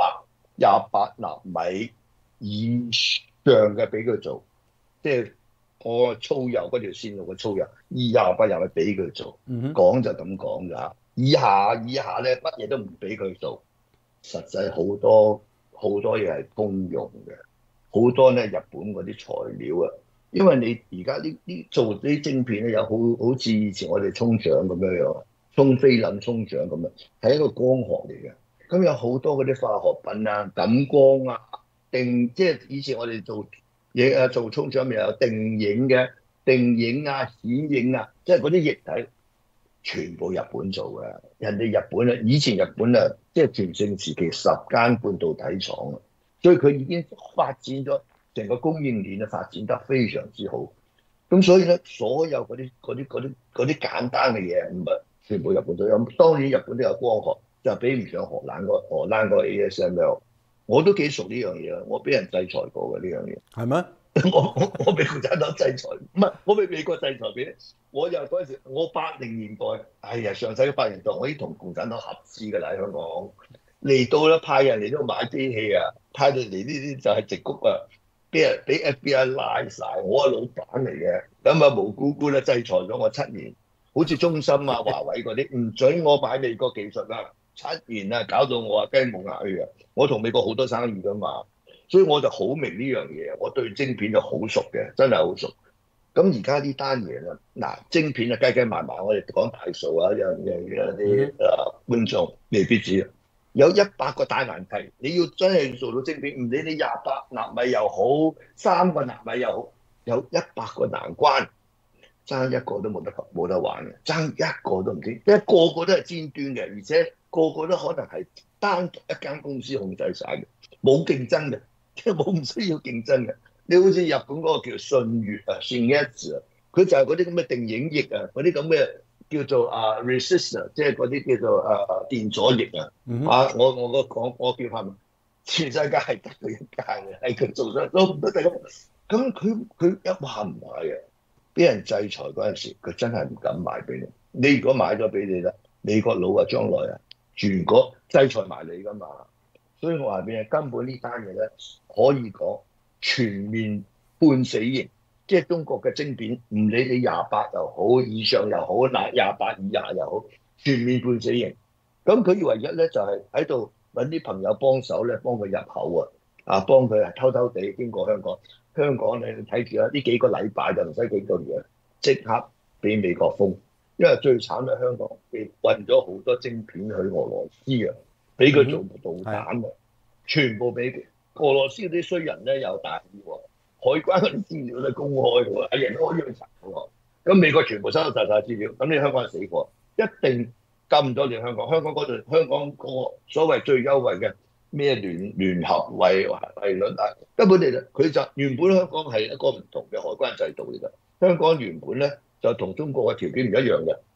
28納米以上嘅俾佢做，即係我粗油嗰條線路嘅粗油，28納米俾佢做，講就咁講咋。以下咧乜嘢都唔俾佢做，實際好多嘢係公用嘅，好多咧日本嗰啲材料啊，因為你而家呢做啲晶片咧有好似以前我哋沖獎咁樣樣。沖菲林、沖獎咁啊，係一個光學嚟嘅。咁有好多嗰啲化學品啊、感光啊、即係以前我哋做嘢啊，做沖獎咪有定影啊、顯影啊，即係嗰啲液體全部日本做嘅。人哋日本啊，以前日本啊，即係全盛時期10間半導體廠啊，所以佢已經發展咗成個供應鏈啊，發展得非常之好。咁所以咧，所有嗰啲簡單嘅嘢唔係。全部日本都有，當然日本都有光學，就比唔上荷蘭個 ASML。我都幾熟呢樣嘢啊！我俾人制裁過嘅呢樣嘢。 係咩？ 我俾共產黨制裁，唔係我俾美國制裁俾。我又嗰陣時，我80年代，上世紀80年代，我已經同共產黨合資㗎啦，喺香港嚟到咧，派人嚟都買機器啊，派到嚟呢啲就係矽谷啊，俾 FBI 拉晒。我係老闆嚟嘅，咁無辜辜咧制裁咗我7年。好似中芯啊、華為嗰啲唔準我買美國技術啊，7年啊，搞到我雞毛鴨血啊！我同美國好多生意噶嘛，所以我就好明呢樣嘢，我對晶片就好熟嘅，真係好熟。咁而家呢單嘢咧，嗱晶片啊計計埋埋，我哋講大數啊，有啲觀眾未必知，有100個大難題，你要真係做到晶片，唔理你28納米又好，3個納米又好，有100個難關。爭一個都冇得玩嘅，爭一個都唔知，因為個個都係尖端嘅，而且個個都可能係單獨一間公司控制晒嘅，冇競爭嘅，即係冇唔需要競爭嘅。你好似日本嗰個叫信越啊、Shin-Etsu 啊，佢就係嗰啲咁嘅定影液啊，嗰啲咁嘅叫做resistor， 即係嗰啲叫做電阻液啊。我叫翻，全世界係得佢一間嘅，係佢做得都係咁。咁佢一話唔買嘅。俾人制裁嗰陣時，佢真係唔敢賣俾你。你如果買咗俾你咧，美國佬啊，將來啊，全國制裁埋你噶嘛。所以我話俾你，根本呢單嘢咧，可以講全面判死刑。即係中國嘅晶片，唔理你28又好，以上又好，28以下又好，全面判死刑。咁佢唯一咧就係喺度揾啲朋友幫手咧，幫佢入口啊，幫佢偷偷地經過香港。香港你睇住啦，呢幾個禮拜就唔使幾個月，即刻俾美國封。因為最慘嘅香港被運咗好多晶片去俄羅斯啊，俾佢做導彈啊，全部俾俄羅斯嗰啲衰人咧有大意喎，海關嗰啲資料都公開嘅喎，係人都可以去查嘅喎。咁美國全部收到晒資料，咁你香港係死過，一定禁咗你香港。香港嗰度，香港個所謂最優惠嘅。咩聯合惠率啊？根本佢就原本香港係一個唔同嘅海關制度嚟㗎。香港原本咧就同中國嘅條件唔一樣嘅。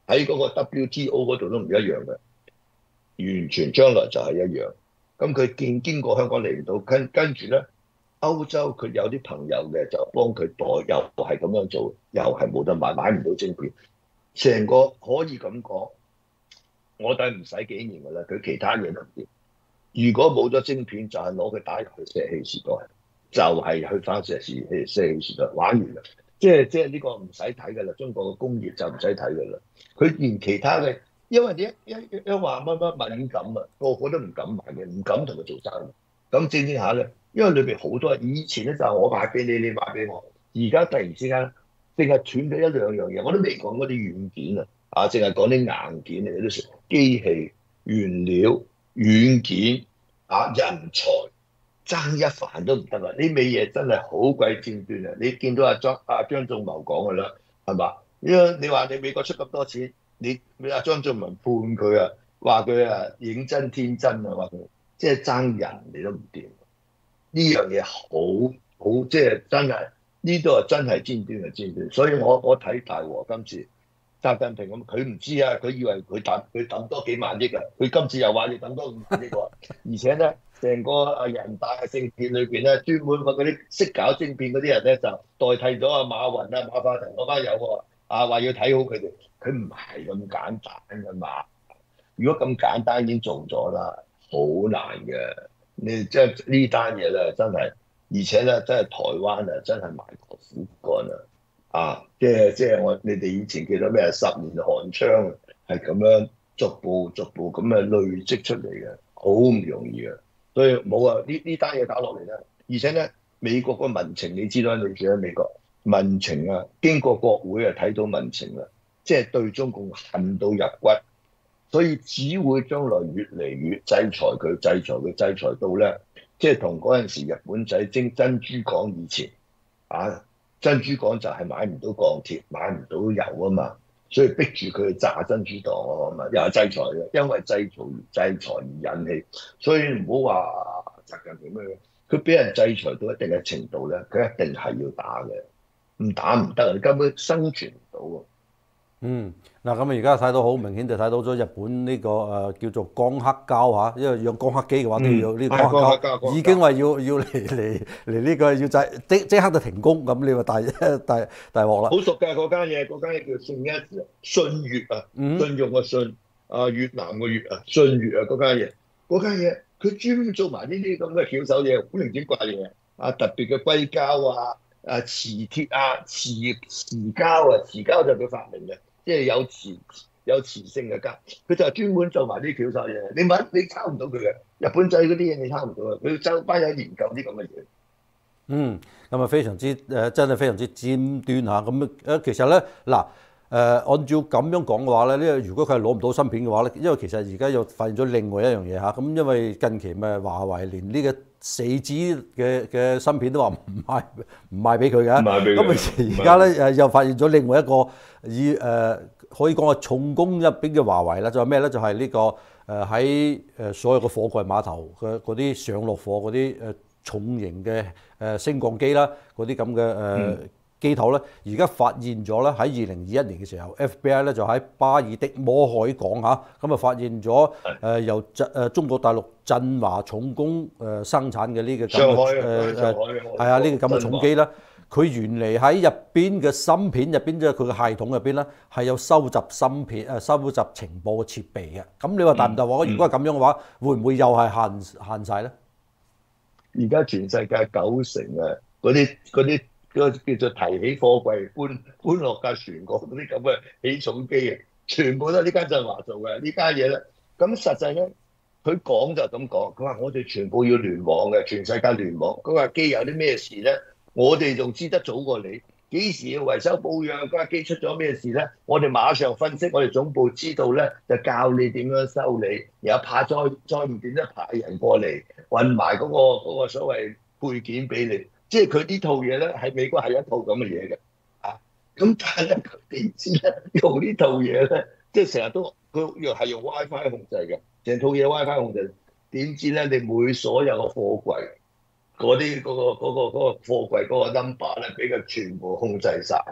喺嗰個 WTO 嗰度都唔一樣嘅，完全將來就係一樣。咁佢經過香港嚟唔到，跟住咧歐洲佢有啲朋友嘅就幫佢代，又係咁樣做，又係冇得買，買唔到晶片。成個可以咁講，我睇唔使幾年㗎啦，佢其他嘢都唔掂。如果冇咗晶片，就係攞佢打入去石器時代，就係去翻石器時代玩完啦。即係呢個唔使睇㗎啦，中國嘅工業就唔使睇㗎啦。佢連其他嘅，因為一話乜敏感啊，個個都唔敢買嘅，唔敢同佢做生意。咁正下咧，因為裏邊好多以前咧就係我買俾你，你買俾我。而家突然之間，淨係斷咗一兩樣嘢，我都未講嗰啲軟件啊，淨係講啲硬件嚟都算，機器、原料、軟件人才爭一飯都唔得啦！呢味嘢真係好鬼尖端啊！你見到張仲謀講㗎啦，係嘛？因為你話你美國出咁多錢，你張仲謀判佢啊，話佢認真天真啊，話佢即係爭人你都唔掂。呢樣嘢好即係真係呢度係真係尖端嘅尖端，所以我睇大和今次習近平咁，佢唔知啊，佢以為佢抌多幾萬億啊，佢今次又話要抌多5萬億喎，而且咧成個人大嘅政見裏邊咧，專門嗰啲識搞晶片嗰啲人咧就代替咗馬雲馬化騰嗰班友喎，話要睇好佢哋，佢唔係咁簡單㗎嘛，如果咁簡單已經做咗啦，好難嘅，你即係呢單嘢咧真係，而且咧真係台灣真係埋頭苦幹即係你哋以前記得咩10年寒窗係咁樣逐步咁樣累積出嚟嘅，好唔容易嘅。所以冇呢單嘢打落嚟咧，而且咧美國個民情你知道，你住喺美國民情經過國會睇到民情啦，即係對中共恨到入骨，所以只會將來越嚟越制裁到咧，即係同嗰陣時日本仔蒸珍珠港以前珍珠港就係買唔到鋼鐵，買唔到油啊嘛，所以逼住佢去炸珍珠港啊嘛，又係制裁嘅，因為制裁而引起，所以唔好話習近平咩，佢俾人制裁到一定嘅程度咧，佢一定係要打嘅，唔打唔得，你根本生存唔到啊。 嗱咁而家睇到好明顯就睇到咗日本呢個叫做光刻膠因為用光刻機嘅話都要呢個光刻膠，已經話要嚟呢個要即刻就停工，咁你話大鑊啦。 好熟嘅嗰間嘢叫信越信用嘅信越南嘅越信越嗰間嘢佢專門做埋呢啲咁嘅巧手嘢，古靈精怪嘢特別嘅硅膠磁鐵磁膠磁膠就係佢發明嘅。即係有磁性嘅膠，佢就係專門做埋啲巧手嘢。你抄唔到佢嘅，日本仔嗰啲嘢你抄唔到嘅，佢周班有研究啲咁嘅嘢。 咁啊非常之真係非常之尖端嚇。咁其實咧按照咁樣講嘅話咧，如果佢係攞唔到芯片嘅話咧，因為其實而家又發現咗另外一樣嘢嚇。咁因為近期咪華為連呢個4G 嘅芯片都話唔賣俾佢嘅，咁而家咧又發現咗另外一個可以講係重工入邊嘅華為啦，就係咩咧？就係呢個喺所有嘅貨櫃碼頭嘅嗰啲上落貨嗰啲重型嘅升降機啦，嗰啲咁嘅機頭咧，而家發現咗咧喺2021年嘅時候 ，FBI 咧就喺巴爾的摩海港咁啊發現咗由中國大陸振華重工生產嘅呢個咁嘅呢個咁嘅重機啦，佢原嚟喺入邊嘅芯片入邊，即係佢嘅系統入邊咧係有收集芯片收集情報嘅設備嘅。咁你話大唔大鑊？如果係咁樣嘅話，會唔會又係限晒咧？ 而家全世界90%嗰啲叫做提起貨櫃搬落架船嗰啲咁嘅起重機全部都係呢間振華做嘅呢間嘢咧。咁實際咧，佢講就咁講，佢話我哋全部要聯網嘅，全世界聯網。佢話機有啲咩事咧，我哋仲知得早過你。幾時要維修保養？嗰架機出咗咩事咧？我哋馬上分析，我哋總部知道咧，就教你點樣修理，然後再唔掂咧派人過嚟運埋嗰個所謂配件俾你。即係佢呢套嘢咧，喺美國係一套咁嘅嘢嘅咁但係咧，佢哋知咧用呢套嘢咧，即係成日都佢又係用 WiFi 控制嘅，成套嘢 WiFi 控制。點知咧，你所有嘅貨櫃嗰個貨櫃嗰個 number 咧，俾佢全部控制晒。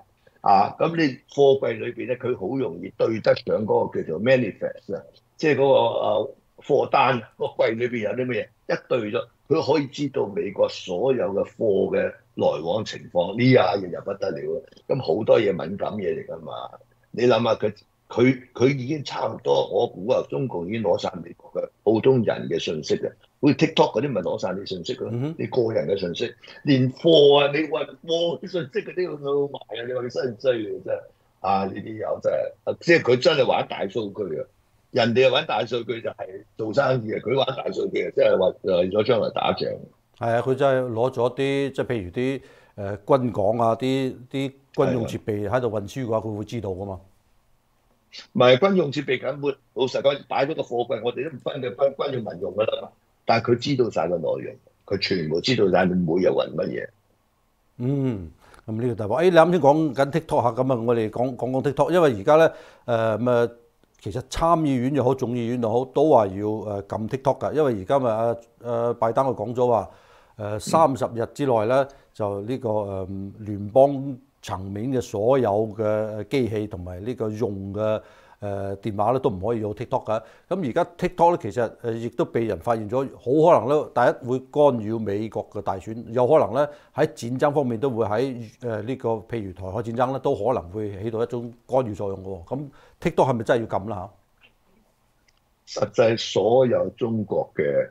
咁你貨櫃裏邊咧，佢好容易對得上嗰個叫做 manifest 啊，即係嗰個貨單個櫃裏邊有啲咩嘢，一對咗，佢可以知道美國所有嘅貨嘅來往情況。呢下嘢就不得了啦，咁好多嘢敏感嘢嚟㗎嘛。你諗下佢已經差唔多，我估啊，中共已經攞晒美國嘅普通人嘅信息嘅。好似 TikTok 嗰啲咪攞晒你信息咯，你個人嘅信息，連貨啊，你運貨啲信息嗰啲都賣啊！你話佢衰唔衰嘅真係呢啲友真係，即係佢真係玩大數據啊！人哋玩大數據就係做生意啊，佢玩大數據啊，即係話為咗將來打仗。 係啊，佢真係攞咗啲即係譬如啲軍港啊，啲軍用設備喺度運輸嘅話，佢會知道噶嘛。 唔係軍用設備緊會老實講，擺咗個貨櫃，我哋都唔分嘅軍用民用㗎啦嘛。但係佢知道晒個內容，佢全部知道晒你每日運乜嘢。 咁呢個大話，你啱先講緊 TikTok 嚇，咁啊，我哋講 TikTok， 因為而家咧其實參議院又好，眾議院又好，都話要禁 TikTok 㗎，因為而家咪拜登佢講咗話30日之內咧，就呢個聯邦層面嘅所有嘅機器同埋呢個用嘅電話咧都唔可以有 TikTok 㗎。咁而家 TikTok 咧其實亦都被人發現咗，好可能咧第一會干擾美國嘅大選，有可能咧喺戰爭方面都會喺呢個譬如台海戰爭咧都可能會起到一種干預作用嘅喎。咁 TikTok 係咪真係要禁啦嚇？實際所有中國嘅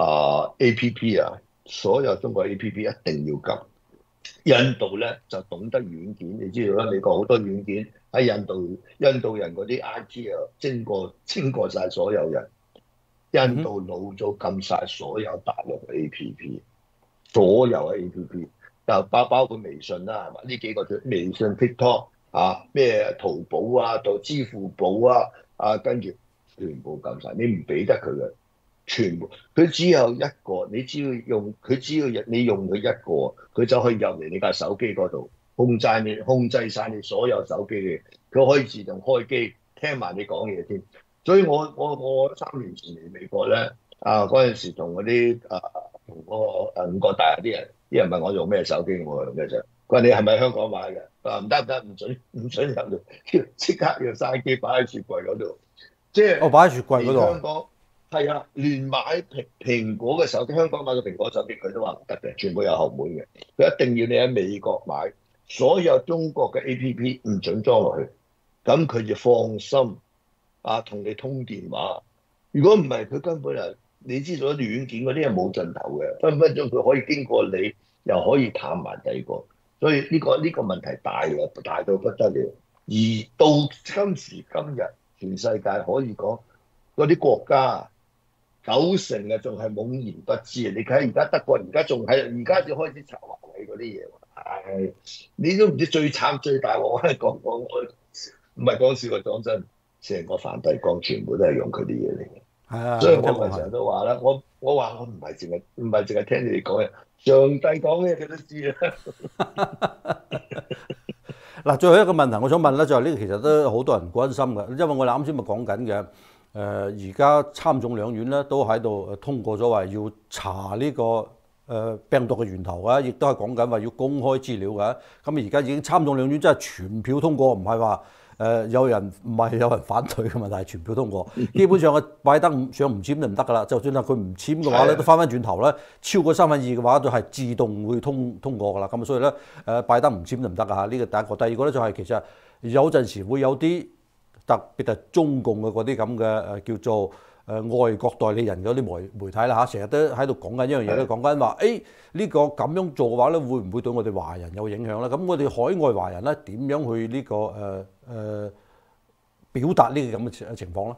APP 啊，所有中國 APP 一定要禁。印度咧就懂得軟件，你知道啦，美國好多軟件喺印度人嗰啲 IT 啊，經過晒所有人，印度老早禁晒所有大陸 APP， 所有 APP 就包括微信啦，係嘛？呢幾個微信、TikTok 咩淘寶啊，到支付寶跟住全部禁晒，你唔俾得佢嘅。全部佢只有一個，你只要用佢，只要你用佢一個，佢就可以入嚟你架手機嗰度控制晒你所有手機嘅，佢可以自動開機，聽埋你講嘢添。所以我3年前嚟美國咧，嗰陣時同嗰啲同嗰個5個大啲人問我用咩手機，我用咩啫？佢話你係咪香港買嘅？佢話唔得，唔准入嚟，即刻要閂機擺喺雪櫃嗰度，即係擺喺雪櫃嗰度。 香港係啊，連買蘋果嘅手機，香港買個蘋果手機佢都話唔得嘅，全部有後門嘅。佢一定要你喺美國買，所有中國嘅 APP 唔准裝落去，咁佢就放心同你通電話。如果唔係，佢根本你知道軟件嗰啲係冇盡頭嘅，分分鐘佢可以經過你，又可以探埋第二個。所以呢個問題大到不得了。而到今時今日，全世界可以講嗰啲國家90%仲係懵然不知啊！你睇而家德國，而家就開始查華為嗰啲嘢，你都唔知最慘最大鑊。我講唔係講笑，講真，成個梵蒂岡全部都係用佢啲嘢嚟嘅。所以我咪成日都話啦，我話我唔係淨係聽你哋講嘅，上帝講嘅佢都知啦。 嗱，最後一個問題我想問咧，就係呢個其實都好多人關心嘅，因為我哋啱先咪講緊嘅。而家參眾兩院咧都喺度通過咗話要查呢個病毒嘅源頭啊，亦都係講緊話要公開資料嘅。咁而家已經參眾兩院真係全票通過，唔係話有人反對嘅嘛，但係全票通過。基本上拜登想唔簽都唔得㗎啦，就算係佢唔簽嘅話咧，都翻轉頭咧，超過2/3嘅話都係自動會通過㗎啦。咁所以咧拜登唔簽都唔得㗎嚇。呢個第一個，第二個咧就係其實有陣時會有啲。特別係中共嘅嗰啲咁嘅叫做外國代理人嗰啲媒體啦嚇，成日都喺度講緊一樣嘢咧，講緊話呢個咁樣做嘅話咧，會唔會對我哋華人有影響咧？咁我哋海外華人咧點樣去呢個表達呢個咁嘅情況咧？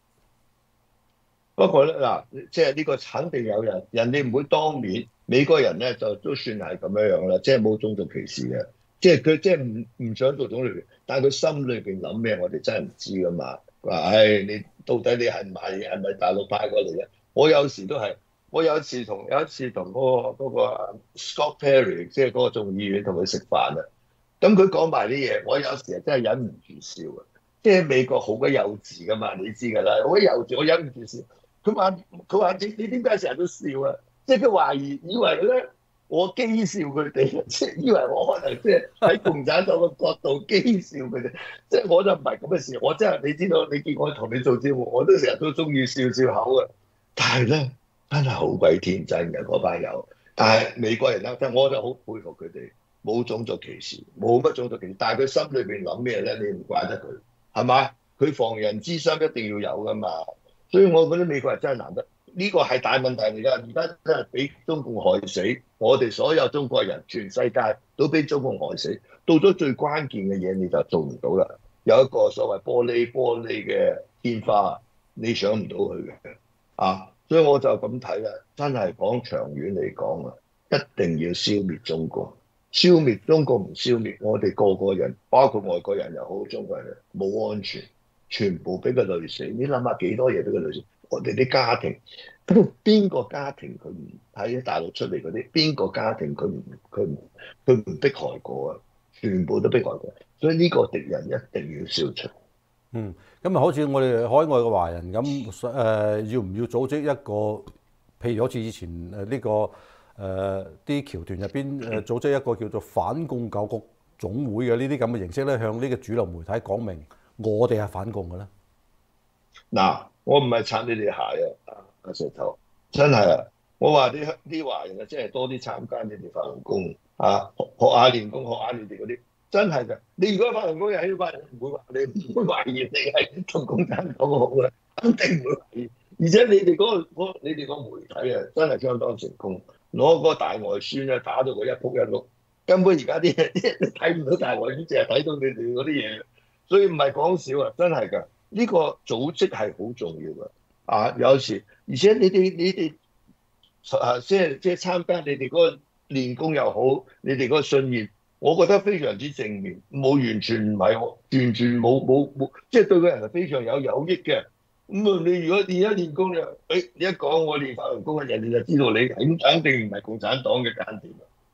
不過咧嗱，即係呢個肯定有人哋唔會當面，美國人咧就都算係咁樣啦，即係冇種族歧視嘅。即係佢即係唔想做種類，但係佢心裏邊諗咩，我哋真係唔知噶嘛。話你到底你係咪大陸派過嚟嘅？我有時都係，我有一次同嗰個 Scott Perry， 即係嗰個眾議院同佢食飯啊。咁佢講埋啲嘢，我有時真係忍唔住笑啊！即係美國好鬼幼稚噶嘛，你知㗎啦，好鬼幼稚，我忍唔住笑。佢話你點解成日都笑啊？即係佢懷疑以為咧。 我譏笑佢哋，即係以為我可能即係喺共產黨嘅角度譏笑佢哋，即係我就唔係咁嘅事。我真係你知道，你見我同你做節目，我都成日都中意笑笑口嘅。但係咧，真係好鬼天真嘅嗰班友。但係美國人咧，我就好佩服佢哋，冇種族歧視，冇乜種族歧視。但係佢心裏邊諗咩咧？你唔怪得佢，係咪？佢防人之心一定要有噶嘛。所以我覺得美國人真係難得，呢個係大問題嚟㗎。而家真係俾中共害死，我哋所有中國人，全世界都俾中共害死。到咗最關鍵嘅嘢，你就做唔到啦。有一個所謂玻璃嘅天花，你上唔到去嘅啊。所以我就咁睇啦，真係講長遠嚟講啊，一定要消滅中國。消滅中國唔消滅，我哋個個人，包括外國人又好，中國人冇安全。全部俾佢累死，你諗下幾多嘢俾佢累死？我哋啲家庭，邊個家庭佢唔喺大陸出嚟嗰啲？邊個家庭佢唔迫害過啊？全部都迫害過，所以呢個敵人一定要消除。 咁啊，好似我哋海外嘅華人咁，要唔要組織一個，譬如好似以前呢個啲僑團入邊組織一個叫做反共救國總會嘅呢啲咁嘅形式咧，向呢個主流媒體講明。我哋係反共嘅咧。 嗱，我唔係撐你哋鞋啊，阿石頭，真係啊！我話啲華人啊，即係多啲參加你哋法輪功啊，學下練功，學下你哋嗰啲，真係㗎。你如果法輪功人喺呢班人唔會話你，唔會懷疑你係同共產黨好嘅，肯定唔會懷疑。而且你哋嗰個媒體啊，真係相當成功，攞嗰個大外宣咧打到佢一仆一碌，根本而家啲人睇唔到大外宣，淨係睇到你哋嗰啲嘢。所以唔係講笑啊，真係㗎！呢個組織係好重要㗎。啊，有時而且你哋即係參加你哋嗰個練功又好，你哋嗰個信念，我覺得非常之正面，冇完全唔係完全冇，即係對個人係非常有益嘅。咁啊，你如果練一練功咧，你一講我練法輪功嘅人，你就知道你肯定唔係共產黨嘅間諜。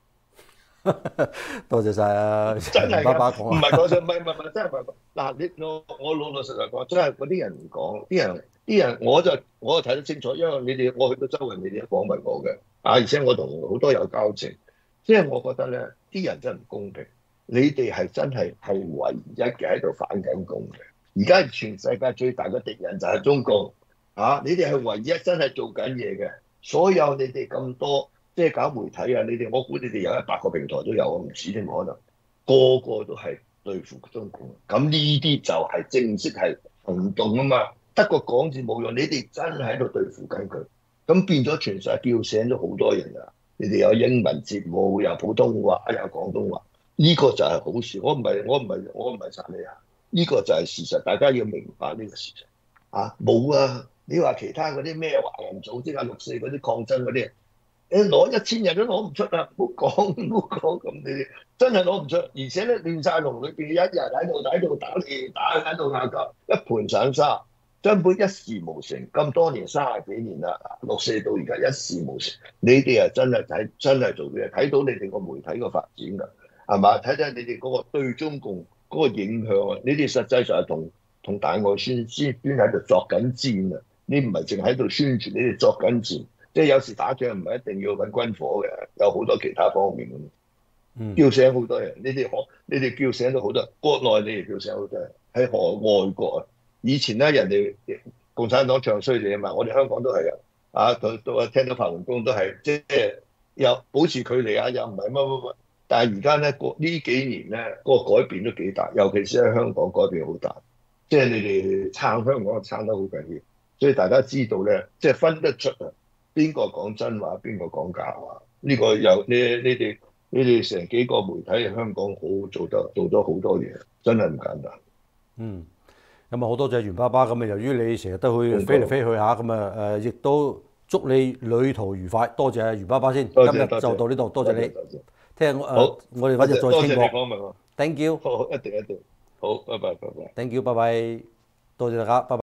多謝晒啊！ 真係爸爸講唔係講笑，唔係真係唔係。嗱，我老實實講，真係嗰啲人唔講，啲人我就睇得清楚，因為你哋我去到周圍，你哋都訪問我嘅啊，而且我同好多有交情，即係我覺得咧，啲人真係唔公平。你哋係真係唯一嘅喺度反緊共嘅。而家全世界最大嘅敵人就係中共啊！你哋係唯一真係做緊嘢嘅，所有你哋咁多。即係搞媒體啊！你哋我估你哋有100個平台都有，唔止添可能，個個都係對付中共。咁呢啲就係正式係行動啊嘛！得個講字冇用，你哋真係喺度對付緊佢。咁變咗全世界叫醒咗好多人啊！你哋有英文節目，有普通話，有廣東話，呢個就係好事。我唔係撐你啊！呢個就係事實，大家要明白呢個事實啊！冇啊！你話其他嗰啲咩華人組織啊、6·4嗰啲抗爭嗰啲。你攞1000人都攞唔出啊！唔好講咁，你哋真係攞唔出，而且咧亂晒龍裏邊，一日喺度打嚟打去，喺度嗌交，一盤散沙，根本一事無成。咁多年30幾年啦，6·4到而家一事無成。你哋啊真係做嘢，睇到你哋個媒體個發展㗎，係嘛？睇睇你哋嗰個對中共嗰個影響啊！你哋實際上係同大外宣喺度作緊戰啊！你唔係淨喺度宣傳，你哋作緊戰。即係有時打仗唔係一定要揾軍火嘅，有好多其他方面咁。叫醒好多人，你哋叫醒咗好多人，國內你哋叫醒好多人，喺外國啊！以前咧人哋共產黨唱衰你啊嘛，我哋香港都係啊，都聽到法輪功都係即係又保持距離啊，又唔係乜。但係而家咧呢幾年咧嗰個改變都幾大，尤其是喺香港改變好大。即係你哋撐香港撐得好緊要，所以大家知道咧，即係分得出啊。邊個講真話，邊個講假話？呢個有你哋成幾個媒體喺香港好做咗好多嘢，真係唔簡單。 咁啊好多謝袁爸爸。咁啊由於你成日都去飛嚟飛去下，咁啊亦都祝你旅途愉快。多謝袁爸爸先，今日就到呢度，多謝你。聽我哋嗰日再傾過。Thank you。 好，一定。好，拜拜。 Thank you，拜拜。多謝大家，拜拜。